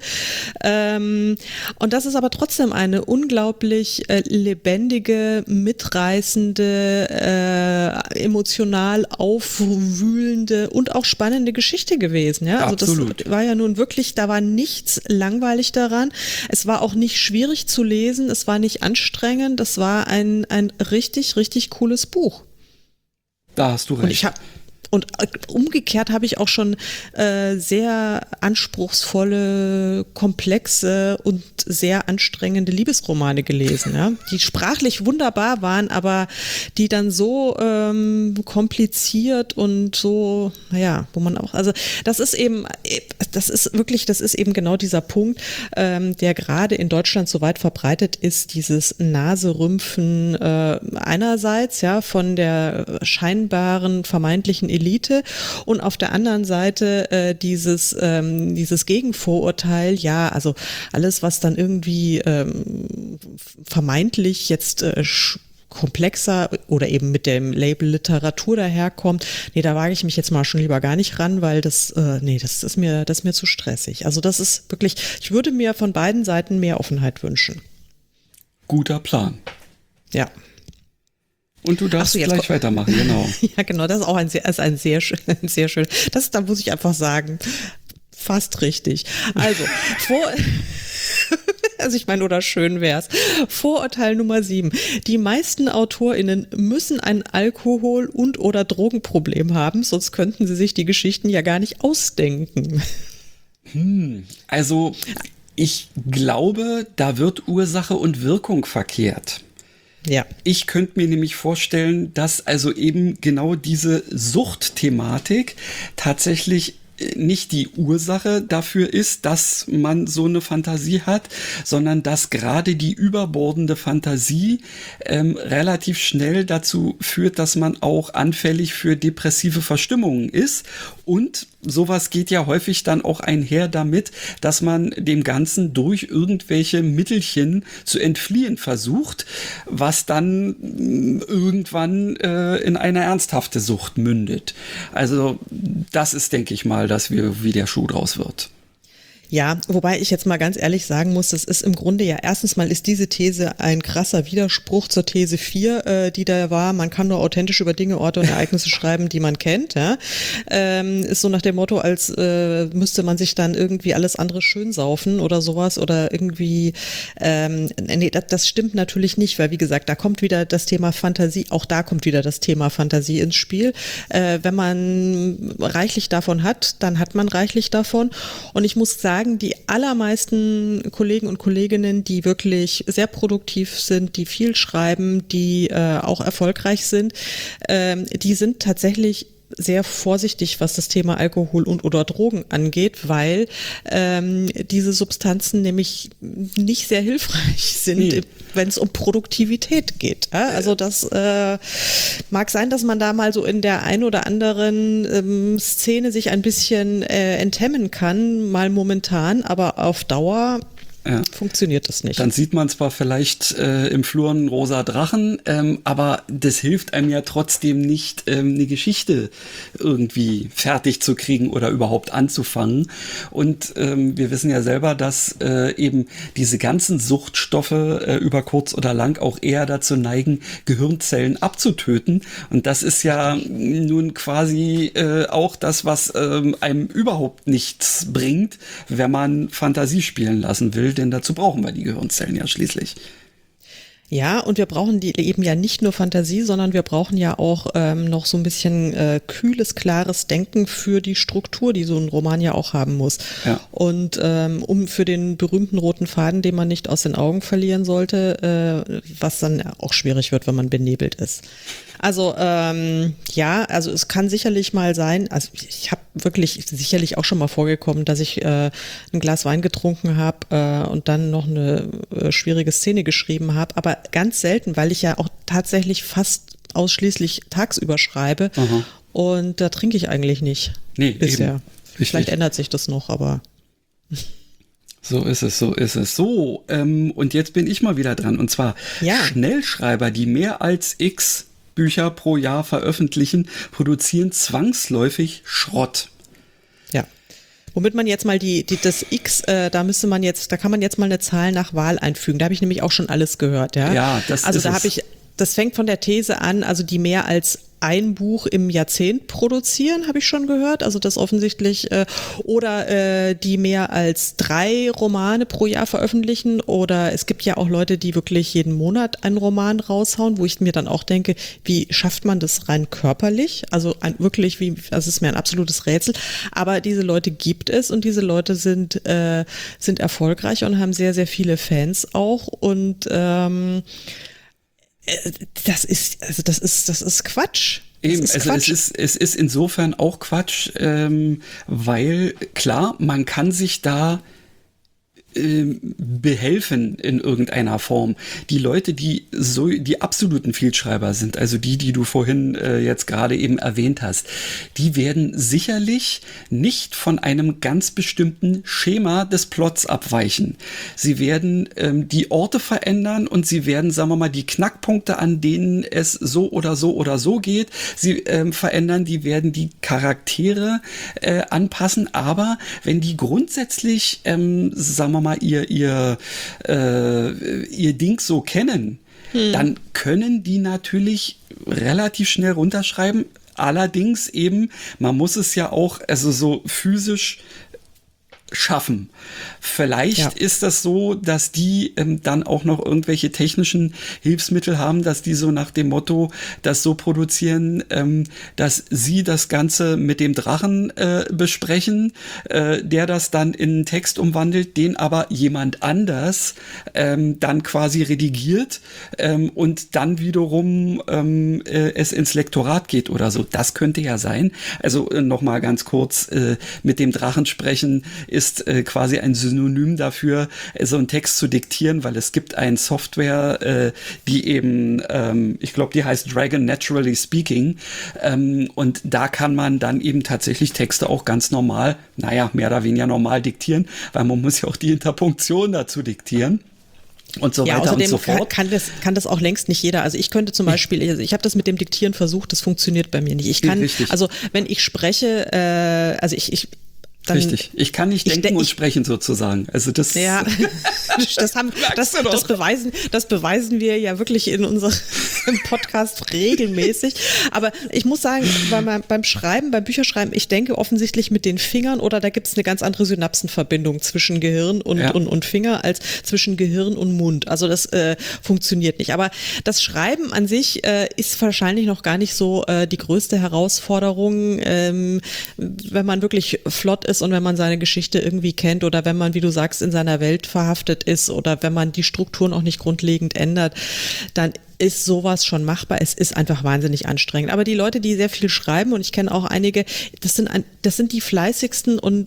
Und das ist aber trotzdem eine unglaublich lebendige, mitreißende, emotional aufwühlende und auch spannende Geschichte gewesen. Ja? Also Absolut. Das war ja nun wirklich, da war nichts langweilig daran. Es war auch nicht schwierig zu lesen, es war nicht anstrengend, das war ein richtig, richtig cooles Buch. Da hast du recht. Und umgekehrt habe ich auch schon sehr anspruchsvolle, komplexe und sehr anstrengende Liebesromane gelesen, ja, die sprachlich wunderbar waren, aber die dann so kompliziert und so, naja, wo man auch, also das ist eben genau dieser Punkt, der gerade in Deutschland so weit verbreitet ist, dieses Naserümpfen einerseits, ja, von der scheinbaren, vermeintlichen Elite und auf der anderen Seite dieses Gegenvorurteil, ja, also alles, was dann irgendwie vermeintlich jetzt komplexer oder eben mit dem Label Literatur daherkommt, nee, da wage ich mich jetzt mal schon lieber gar nicht ran, weil das ist mir zu stressig. Also das ist wirklich, ich würde mir von beiden Seiten mehr Offenheit wünschen. Guter Plan. Ja. Und du darfst gleich weitermachen, genau. Ja, genau, das ist auch ein sehr schön, da muss ich einfach sagen, fast richtig. Also, ich meine, oder schön wär's. Vorurteil Nummer 7. Die meisten AutorInnen müssen ein Alkohol- und oder Drogenproblem haben, sonst könnten sie sich die Geschichten ja gar nicht ausdenken. Also, ich glaube, da wird Ursache und Wirkung verkehrt. Ja. Ich könnte mir nämlich vorstellen, dass also eben genau diese Suchtthematik tatsächlich nicht die Ursache dafür ist, dass man so eine Fantasie hat, sondern dass gerade die überbordende Fantasie relativ schnell dazu führt, dass man auch anfällig für depressive Verstimmungen ist. Und sowas geht ja häufig dann auch einher damit, dass man dem Ganzen durch irgendwelche Mittelchen zu entfliehen versucht, was dann irgendwann in eine ernsthafte Sucht mündet. Also das ist, denke ich mal, wie der Schuh draus wird. Ja, wobei ich jetzt mal ganz ehrlich sagen muss, das ist im Grunde ja, erstens mal ist diese These ein krasser Widerspruch zur These 4, die da war, man kann nur authentisch über Dinge, Orte und Ereignisse schreiben, die man kennt. Ja? Ist so nach dem Motto, als müsste man sich dann irgendwie alles andere schön saufen oder sowas oder irgendwie, nee, das stimmt natürlich nicht, weil wie gesagt, da kommt wieder das Thema Fantasie, auch da kommt wieder das Thema Fantasie ins Spiel. Wenn man reichlich davon hat, dann hat man reichlich davon und ich muss sagen, die allermeisten Kollegen und Kolleginnen, die wirklich sehr produktiv sind, die viel schreiben, die auch erfolgreich sind, die sind tatsächlich sehr vorsichtig, was das Thema Alkohol und oder Drogen angeht, weil diese Substanzen nämlich nicht sehr hilfreich sind, wenn es um Produktivität geht. Ja? Also das mag sein, dass man da mal so in der ein oder anderen Szene sich ein bisschen enthemmen kann, mal momentan, aber auf Dauer funktioniert das nicht. Dann sieht man zwar vielleicht im Flur einen rosa Drachen, aber das hilft einem ja trotzdem nicht, eine Geschichte irgendwie fertig zu kriegen oder überhaupt anzufangen. Und wir wissen ja selber, dass eben diese ganzen Suchtstoffe über kurz oder lang auch eher dazu neigen, Gehirnzellen abzutöten. Und das ist ja nun quasi auch das, was einem überhaupt nichts bringt, wenn man Fantasie spielen lassen will. Denn dazu brauchen wir die Gehirnzellen ja schließlich. Ja, und wir brauchen die eben ja nicht nur Fantasie, sondern wir brauchen ja auch noch so ein bisschen kühles, klares Denken für die Struktur, die so ein Roman ja auch haben muss. Ja. Und um für den berühmten roten Faden, den man nicht aus den Augen verlieren sollte, was dann auch schwierig wird, wenn man benebelt ist. Also ja, also es kann sicherlich mal sein, also ich habe wirklich sicherlich auch schon mal vorgekommen, dass ich ein Glas Wein getrunken habe und dann noch eine schwierige Szene geschrieben habe, aber ganz selten, weil ich ja auch tatsächlich fast ausschließlich tagsüber schreibe. Aha. Und da trinke ich eigentlich nicht bisher. Vielleicht ändert sich das noch, aber... So ist es, so ist es. So, und jetzt bin ich mal wieder dran. Und zwar Schnellschreiber, die mehr als X Bücher pro Jahr veröffentlichen, produzieren zwangsläufig Schrott. Ja. Womit man jetzt mal das X, da kann man jetzt mal eine Zahl nach Wahl einfügen. Da habe ich nämlich auch schon alles gehört, ja. Ja, das fängt von der These an, also die mehr als ein Buch im Jahrzehnt produzieren, habe ich schon gehört, also das offensichtlich, oder die mehr als 3 Romane pro Jahr veröffentlichen, oder es gibt ja auch Leute, die wirklich jeden Monat einen Roman raushauen, wo ich mir dann auch denke, wie schafft man das rein körperlich? Also das ist mir ein absolutes Rätsel, aber diese Leute gibt es und diese Leute sind erfolgreich und haben sehr, sehr viele Fans auch und das ist Quatsch. Eben, es ist insofern auch Quatsch, weil klar, man kann sich da behelfen in irgendeiner Form. Die Leute, die absoluten Vielschreiber sind, also die du vorhin jetzt gerade eben erwähnt hast, die werden sicherlich nicht von einem ganz bestimmten Schema des Plots abweichen. Sie werden die Orte verändern und sie werden, sagen wir mal, die Knackpunkte, an denen es so oder so oder so geht, sie verändern, die werden die Charaktere anpassen, aber wenn die grundsätzlich, sagen wir mal, ihr Ding so kennen, dann können die natürlich relativ schnell runterschreiben. Allerdings eben, man muss es ja auch so physisch schaffen. Vielleicht ist das so, dass die dann auch noch irgendwelche technischen Hilfsmittel haben, dass die so nach dem Motto das so produzieren, dass sie das Ganze mit dem Drachen besprechen, der das dann in Text umwandelt, den aber jemand anders dann quasi redigiert und dann wiederum es ins Lektorat geht oder so. Das könnte ja sein. Also nochmal ganz kurz, mit dem Drachen sprechen ist quasi ein Synonym dafür, so einen Text zu diktieren, weil es gibt eine Software, die eben, ich glaube, die heißt Dragon Naturally Speaking, und da kann man dann eben tatsächlich Texte auch ganz normal, mehr oder weniger normal diktieren, weil man muss ja auch die Interpunktion dazu diktieren. Und so weiter und so fort. Kann das auch längst nicht jeder. Also ich könnte zum Beispiel, ich habe das mit dem Diktieren versucht, das funktioniert bei mir nicht. Ich kann, also wenn ich spreche, dann, richtig. Ich kann nicht denken und sprechen sozusagen. Also das. Ja, das beweisen wir ja wirklich in unserem Podcast regelmäßig. Aber ich muss sagen, beim Bücherschreiben, ich denke offensichtlich mit den Fingern oder da gibt es eine ganz andere Synapsenverbindung zwischen Gehirn und Finger als zwischen Gehirn und Mund. Also das funktioniert nicht. Aber das Schreiben an sich ist wahrscheinlich noch gar nicht so die größte Herausforderung, wenn man wirklich flott ist und wenn man seine Geschichte irgendwie kennt oder wenn man, wie du sagst, in seiner Welt verhaftet ist oder wenn man die Strukturen auch nicht grundlegend ändert, dann ist sowas schon machbar. Es ist einfach wahnsinnig anstrengend. Aber die Leute, die sehr viel schreiben, und ich kenne auch einige, das sind die fleißigsten und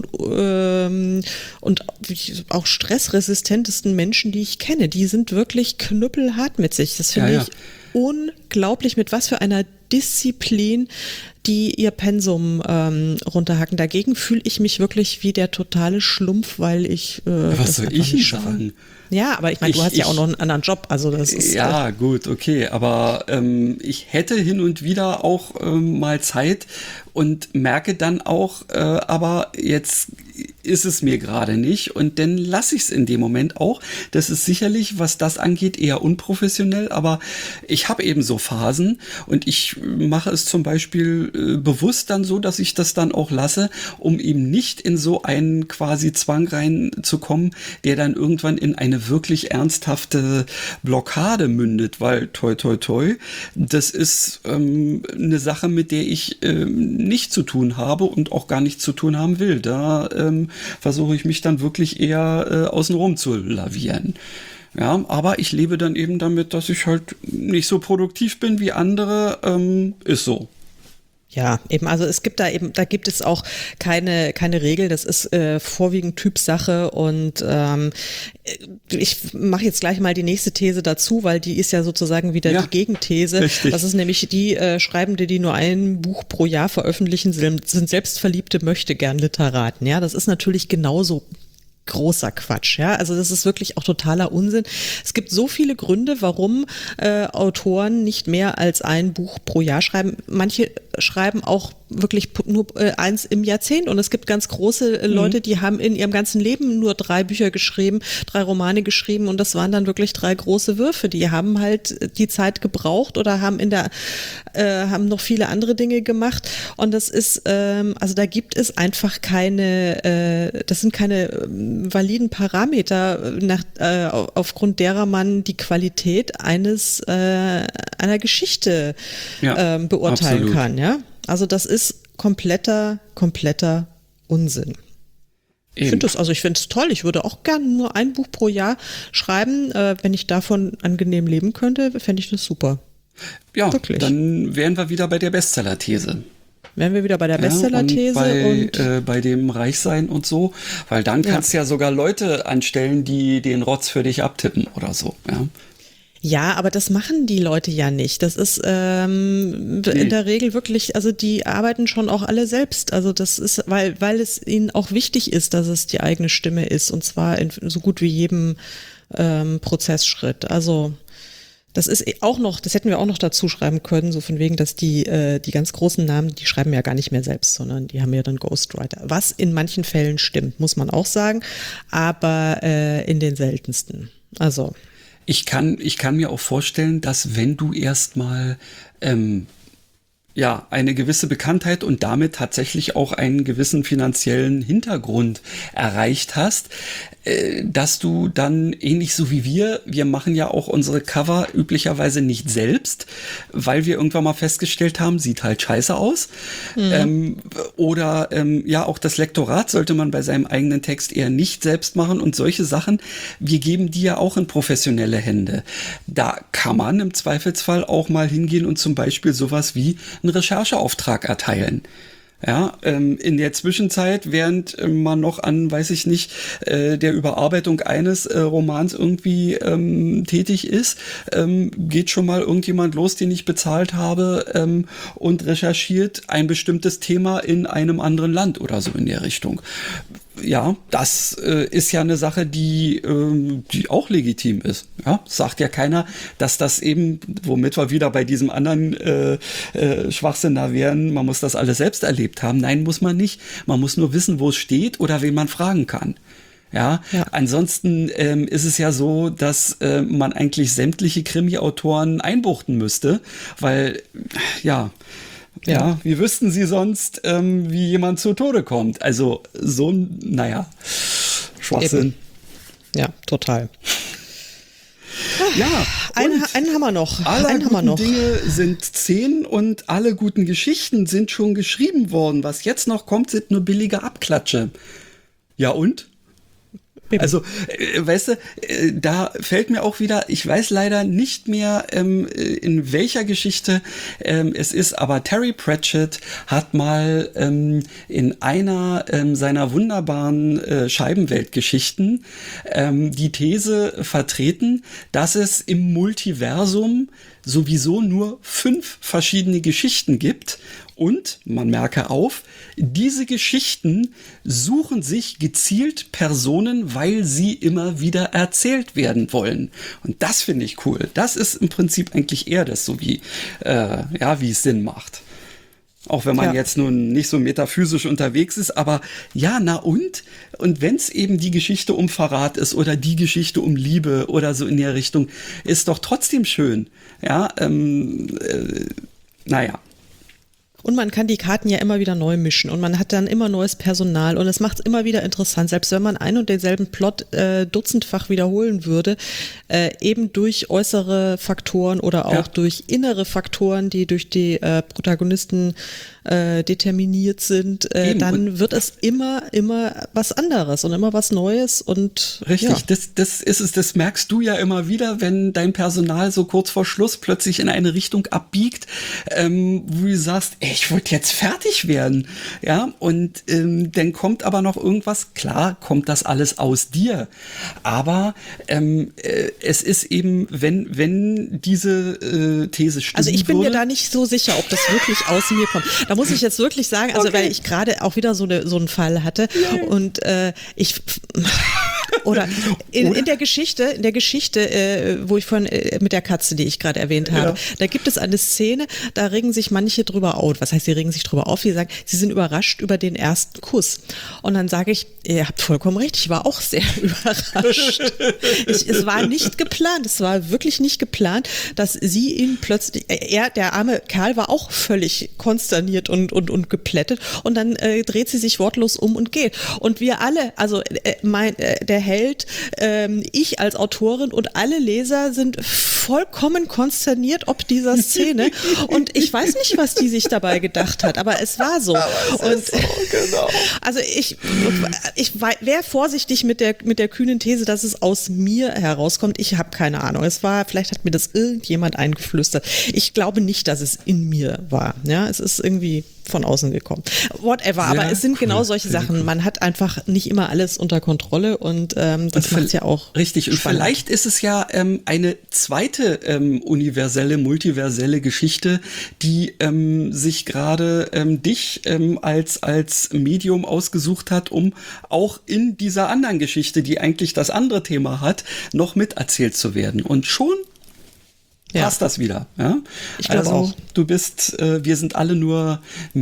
auch stressresistentesten Menschen, die ich kenne. Die sind wirklich knüppelhart mit sich. Das finde ich unglaublich, mit was für einer Disziplin die ihr Pensum runterhacken. Dagegen fühle ich mich wirklich wie der totale Schlumpf, weil ich was soll ich nicht sagen? Ja, aber ich meine, du hast ja auch noch einen anderen Job, also das ist ja gut, okay, aber ich hätte hin und wieder auch mal Zeit und merke dann auch, aber jetzt ist es mir gerade nicht und dann lasse ich es in dem Moment auch. Das ist sicherlich, was das angeht, eher unprofessionell, aber ich habe eben so Phasen und ich mache es zum Beispiel bewusst dann so, dass ich das dann auch lasse, um eben nicht in so einen quasi Zwang reinzukommen, der dann irgendwann in eine wirklich ernsthafte Blockade mündet, weil toi toi toi, das ist eine Sache, mit der ich nicht zu tun habe und auch gar nichts zu tun haben will. Da versuche ich mich dann wirklich eher außenrum zu lavieren. Ja, aber ich lebe dann eben damit, dass ich halt nicht so produktiv bin wie andere, ist so. Ja, eben, also da gibt es auch keine Regel, das ist vorwiegend Typsache und ich mache jetzt gleich mal die nächste These dazu, weil die ist ja sozusagen wieder die Gegenthese. Richtig. Das ist nämlich die Schreibende, die nur ein Buch pro Jahr veröffentlichen, sind selbstverliebte Möchtegern-Literaten. Ja, das ist natürlich genauso großer Quatsch, ja. Also das ist wirklich auch totaler Unsinn. Es gibt so viele Gründe, warum Autoren nicht mehr als ein Buch pro Jahr schreiben. Manche schreiben auch wirklich nur eins im Jahrzehnt und es gibt ganz große Leute, die haben in ihrem ganzen Leben nur 3 Bücher geschrieben, 3 Romane geschrieben und das waren dann wirklich 3 große Würfe. Die haben halt die Zeit gebraucht oder haben haben noch viele andere Dinge gemacht und das ist, also da gibt es einfach das sind keine validen Parameter, aufgrund derer man die Qualität einer Geschichte beurteilen absolut. kann, ja. Also das ist kompletter Unsinn. Ich finde es toll. Ich würde auch gerne nur ein Buch pro Jahr schreiben. Wenn ich davon angenehm leben könnte, fände ich das super. Ja, wirklich. Dann wären wir wieder bei der Bestseller-These. Wären wir wieder bei der Bestseller-These und bei dem Reichsein und so, weil dann kannst du ja sogar Leute anstellen, die den Rotz für dich abtippen oder so, ja. Ja, aber das machen die Leute ja nicht. Das ist in der Regel wirklich, also die arbeiten schon auch alle selbst. Also das ist, weil es ihnen auch wichtig ist, dass es die eigene Stimme ist und zwar in so gut wie jedem Prozessschritt. Also das ist auch noch, das hätten wir auch noch dazu schreiben können, so von wegen, dass die ganz großen Namen, die schreiben ja gar nicht mehr selbst, sondern die haben ja dann Ghostwriter. Was in manchen Fällen stimmt, muss man auch sagen, aber in den seltensten. Also Ich kann mir auch vorstellen, dass wenn du erstmal eine gewisse Bekanntheit und damit tatsächlich auch einen gewissen finanziellen Hintergrund erreicht hast, dass du dann ähnlich so wie wir machen ja auch unsere Cover üblicherweise nicht selbst, weil wir irgendwann mal festgestellt haben, sieht halt scheiße aus. Auch das Lektorat sollte man bei seinem eigenen Text eher nicht selbst machen und solche Sachen, wir geben die ja auch in professionelle Hände. Da kann man im Zweifelsfall auch mal hingehen und zum Beispiel sowas wie einen Rechercheauftrag erteilen. Ja, in der Zwischenzeit, während man noch an, weiß ich nicht, der Überarbeitung eines Romans irgendwie tätig ist, geht schon mal irgendjemand los, den ich bezahlt habe und recherchiert ein bestimmtes Thema in einem anderen Land oder so in der Richtung. ja, das ist ja eine Sache, die auch legitim ist. Ja, sagt ja keiner, dass das eben, womit wir wieder bei diesem anderen Schwachsinn da wären, man muss das alles selbst erlebt haben. Nein, muss man nicht. Man muss nur wissen, wo es steht oder wen man fragen kann. Ja, ansonsten ist es ja so, dass man eigentlich sämtliche Krimi-Autoren einbuchten müsste, weil, ja, wie wüssten sie sonst, wie jemand zu Tode kommt? Also so, naja, Schwachsinn. Eben. Ja, total. Ja, einen haben wir noch. Alle guten Dinge sind 10 und alle guten Geschichten sind schon geschrieben worden. Was jetzt noch kommt, sind nur billige Abklatsche. Ja und? Also, weißt du, da fällt mir auch wieder, ich weiß leider nicht mehr, in welcher Geschichte es ist, aber Terry Pratchett hat mal in einer seiner wunderbaren Scheibenweltgeschichten die These vertreten, dass es im Multiversum sowieso nur 5 verschiedene Geschichten gibt. Und, man merke auf, diese Geschichten suchen sich gezielt Personen, weil sie immer wieder erzählt werden wollen. Und das finde ich cool. Das ist im Prinzip eigentlich eher das, so wie es Sinn macht. Auch wenn man jetzt nun nicht so metaphysisch unterwegs ist, aber ja, na und? Und wenn es eben die Geschichte um Verrat ist oder die Geschichte um Liebe oder so in der Richtung, ist doch trotzdem schön. Ja, naja. Und man kann die Karten ja immer wieder neu mischen und man hat dann immer neues Personal und es macht es immer wieder interessant, selbst wenn man ein und denselben Plot dutzendfach wiederholen würde, eben durch äußere Faktoren oder auch durch innere Faktoren, die durch die Protagonisten determiniert sind, dann wird es immer was anderes und immer was Neues und richtig, das ist es, das merkst du ja immer wieder, wenn dein Personal so kurz vor Schluss plötzlich in eine Richtung abbiegt, wo du sagst, ich wollte jetzt fertig werden, ja, und dann kommt aber noch irgendwas, klar kommt das alles aus dir, aber es ist eben, wenn diese These stimmt. Also ich bin mir da nicht so sicher, ob das wirklich aus mir kommt. Da muss ich jetzt wirklich sagen, also weil ich gerade auch wieder so einen Fall hatte und in der Geschichte, wo ich vorhin mit der Katze, die ich gerade erwähnt habe, da gibt es eine Szene, da regen sich manche drüber auf. Was heißt, sie regen sich drüber auf? Die sagen, sie sind überrascht über den ersten Kuss. Und dann sage ich, ihr habt vollkommen recht, ich war auch sehr überrascht. Es war nicht geplant, es war wirklich nicht geplant, dass sie ihn plötzlich, der arme Kerl war auch völlig konsterniert und geplättet und dann dreht sie sich wortlos um und geht. Und wir alle, also der Held, ich als Autorin und alle Leser sind vollkommen konsterniert ob dieser Szene und ich weiß nicht, was die sich dabei gedacht hat, aber es war so. Genau. Also ich wäre vorsichtig mit der kühnen These, dass es aus mir herauskommt. Ich habe keine Ahnung. Vielleicht hat mir das irgendjemand eingeflüstert. Ich glaube nicht, dass es in mir war. Ja, es ist irgendwie von außen gekommen. Whatever, aber es sind genau solche Sachen. Cool. Man hat einfach nicht immer alles unter Kontrolle und das macht es ja auch richtig. Und spannend. Vielleicht ist es ja eine zweite universelle, multiverselle Geschichte, die sich gerade dich als Medium ausgesucht hat, um auch in dieser anderen Geschichte, die eigentlich das andere Thema hat, noch miterzählt zu werden. Und schon passt das wieder. Ja? Ich glaube auch. Du bist, wir sind alle nur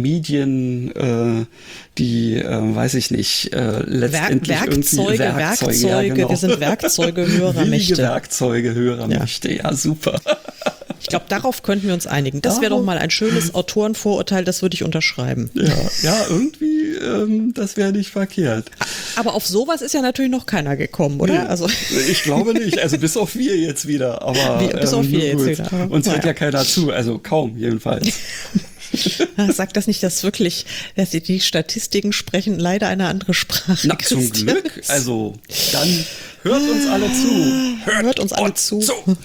Medien, die, weiß ich nicht, letztendlich Werkzeuge, ja, genau. Wir sind Werkzeuge höherer Mächte. Werkzeuge höherer Mächte, ja, super. Ich glaube, darauf könnten wir uns einigen. Das wäre doch mal ein schönes Autorenvorurteil, das würde ich unterschreiben. Ja, irgendwie, das wäre nicht verkehrt. Aber auf sowas ist ja natürlich noch keiner gekommen, oder? Nee, also ich glaube nicht, also bis auf wir jetzt wieder. Aber bis auf wir jetzt wieder. Uns hört ja keiner zu, also kaum jedenfalls. Sagt das nicht, dass die Statistiken sprechen leider eine andere Sprache? Na, zum Glück. Also, dann hört uns alle zu. Hört uns alle zu.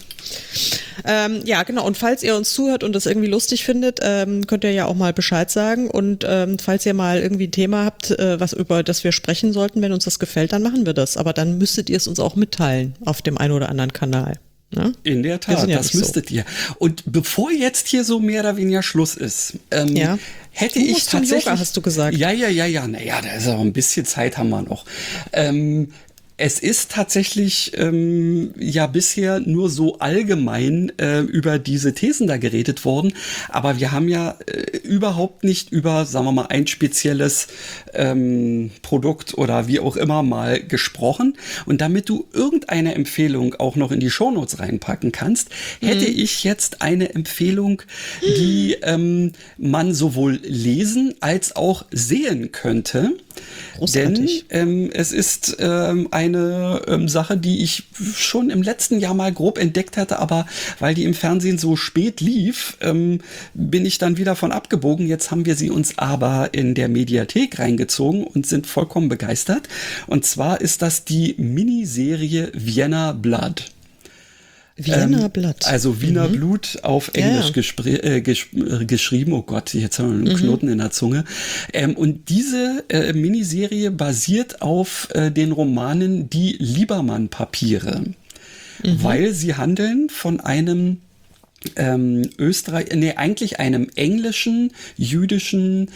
Ja, genau. Und falls ihr uns zuhört und das irgendwie lustig findet, könnt ihr ja auch mal Bescheid sagen. Und falls ihr mal irgendwie ein Thema habt, über das wir sprechen sollten, wenn uns das gefällt, dann machen wir das. Aber dann müsstet ihr es uns auch mitteilen auf dem einen oder anderen Kanal. Ja? In der Tat, das müsstet ihr. Und bevor jetzt hier so mehr oder weniger Schluss ist, hätte ich tatsächlich... Zum Yoga, hast du gesagt. Ja. Naja, da ist auch ein bisschen Zeit haben wir noch. Es ist tatsächlich bisher nur so allgemein über diese Thesen da geredet worden, aber wir haben ja überhaupt nicht über, sagen wir mal, ein spezielles Produkt oder wie auch immer mal gesprochen. Und damit du irgendeine Empfehlung auch noch in die Shownotes reinpacken kannst, hätte ich jetzt eine Empfehlung, die man sowohl lesen als auch sehen könnte. Großartig. Denn es ist eine Sache, die ich schon im letzten Jahr mal grob entdeckt hatte, aber weil die im Fernsehen so spät lief, bin ich dann wieder von abgebogen. Jetzt haben wir sie uns aber in der Mediathek reingezogen und sind vollkommen begeistert. Und zwar ist das die Miniserie Vienna Blood. Wiener Blatt. Also Wiener Blut auf Englisch geschrieben. Oh Gott, jetzt haben wir einen Knoten in der Zunge. Und diese Miniserie basiert auf den Romanen Die Liebermann-Papiere, weil sie handeln von einem eigentlich einem englischen, jüdischen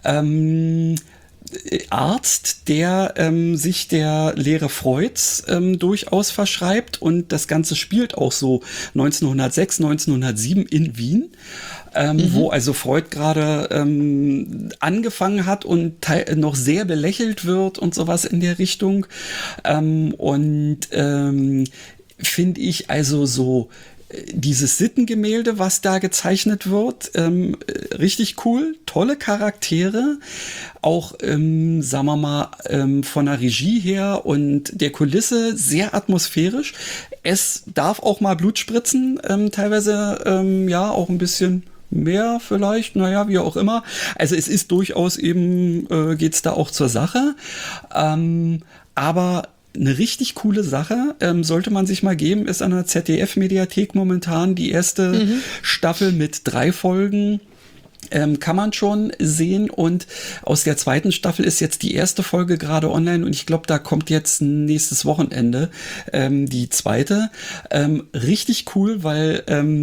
Arzt, der sich der Lehre Freuds durchaus verschreibt, und das Ganze spielt auch so 1906, 1907 in Wien, wo also Freud gerade angefangen hat und noch sehr belächelt wird und sowas in der Richtung. Finde ich also so dieses Sittengemälde, was da gezeichnet wird, richtig cool, tolle Charaktere, auch, sagen wir mal, von der Regie her und der Kulisse sehr atmosphärisch. Es darf auch mal Blut spritzen, teilweise auch ein bisschen mehr vielleicht, naja, wie auch immer. Also es ist durchaus eben, geht's da auch zur Sache, aber eine richtig coole Sache, sollte man sich mal geben, ist an der ZDF-Mediathek momentan die erste Staffel mit 3 Folgen. Kann man schon sehen, und aus der zweiten Staffel ist jetzt die erste Folge gerade online, und ich glaube, da kommt jetzt nächstes Wochenende die zweite. Richtig cool, weil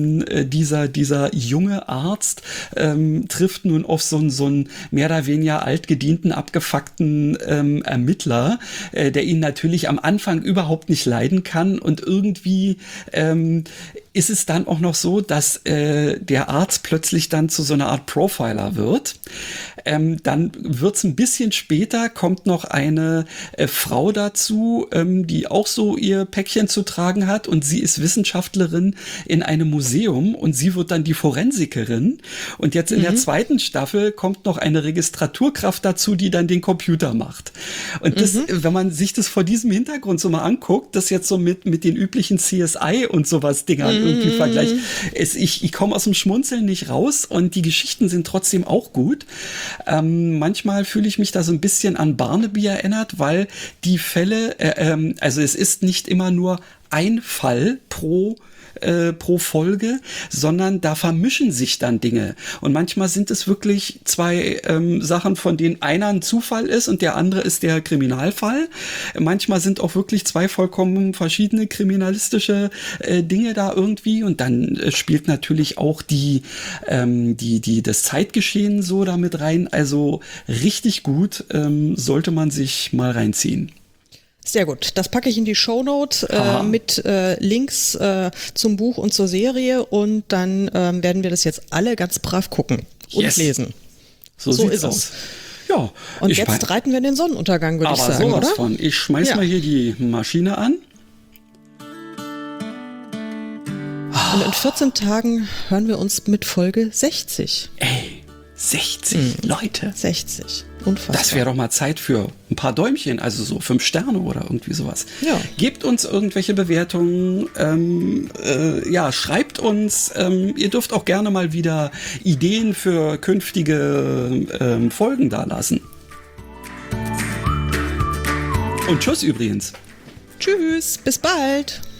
dieser junge Arzt trifft nun auf so einen mehr oder weniger altgedienten, abgefuckten Ermittler, der ihn natürlich am Anfang überhaupt nicht leiden kann, und irgendwie ist es dann auch noch so, dass der Arzt plötzlich dann zu so einer Art Profiler wird. Dann wird's ein bisschen später, kommt noch eine Frau dazu, die auch so ihr Päckchen zu tragen hat, und sie ist Wissenschaftlerin in einem Museum, und sie wird dann die Forensikerin. Und jetzt in der zweiten Staffel kommt noch eine Registraturkraft dazu, die dann den Computer macht. Und das, wenn man sich das vor diesem Hintergrund so mal anguckt, das jetzt so mit den üblichen CSI und sowas Dingern irgendwie vergleicht, ich komme aus dem Schmunzeln nicht raus, und die Geschichten sind trotzdem auch gut. Manchmal fühle ich mich da so ein bisschen an Barnaby erinnert, weil die Fälle, also es ist nicht immer nur ein Fall pro Folge, sondern da vermischen sich dann Dinge. Und manchmal sind es wirklich 2 Sachen, von denen einer ein Zufall ist und der andere ist der Kriminalfall. Manchmal sind auch wirklich 2 vollkommen verschiedene kriminalistische Dinge da irgendwie, und dann spielt natürlich auch das Zeitgeschehen so damit rein. Also richtig gut, sollte man sich mal reinziehen. Sehr gut. Das packe ich in die Shownotes mit Links zum Buch und zur Serie, und dann werden wir das jetzt alle ganz brav gucken und lesen. So ist es. Ja. Und jetzt reiten wir in den Sonnenuntergang, würde ich sagen, sowas oder? Von. Ich schmeiß mal hier die Maschine an. Und in 14 Tagen hören wir uns mit Folge 60. Ey, 60 Leute. 60. Unfassbar. Das wäre doch mal Zeit für ein paar Däumchen, also so 5 Sterne oder irgendwie sowas. Ja. Gebt uns irgendwelche Bewertungen, schreibt uns. Ihr dürft auch gerne mal wieder Ideen für künftige Folgen da lassen. Und tschüss übrigens. Tschüss, bis bald.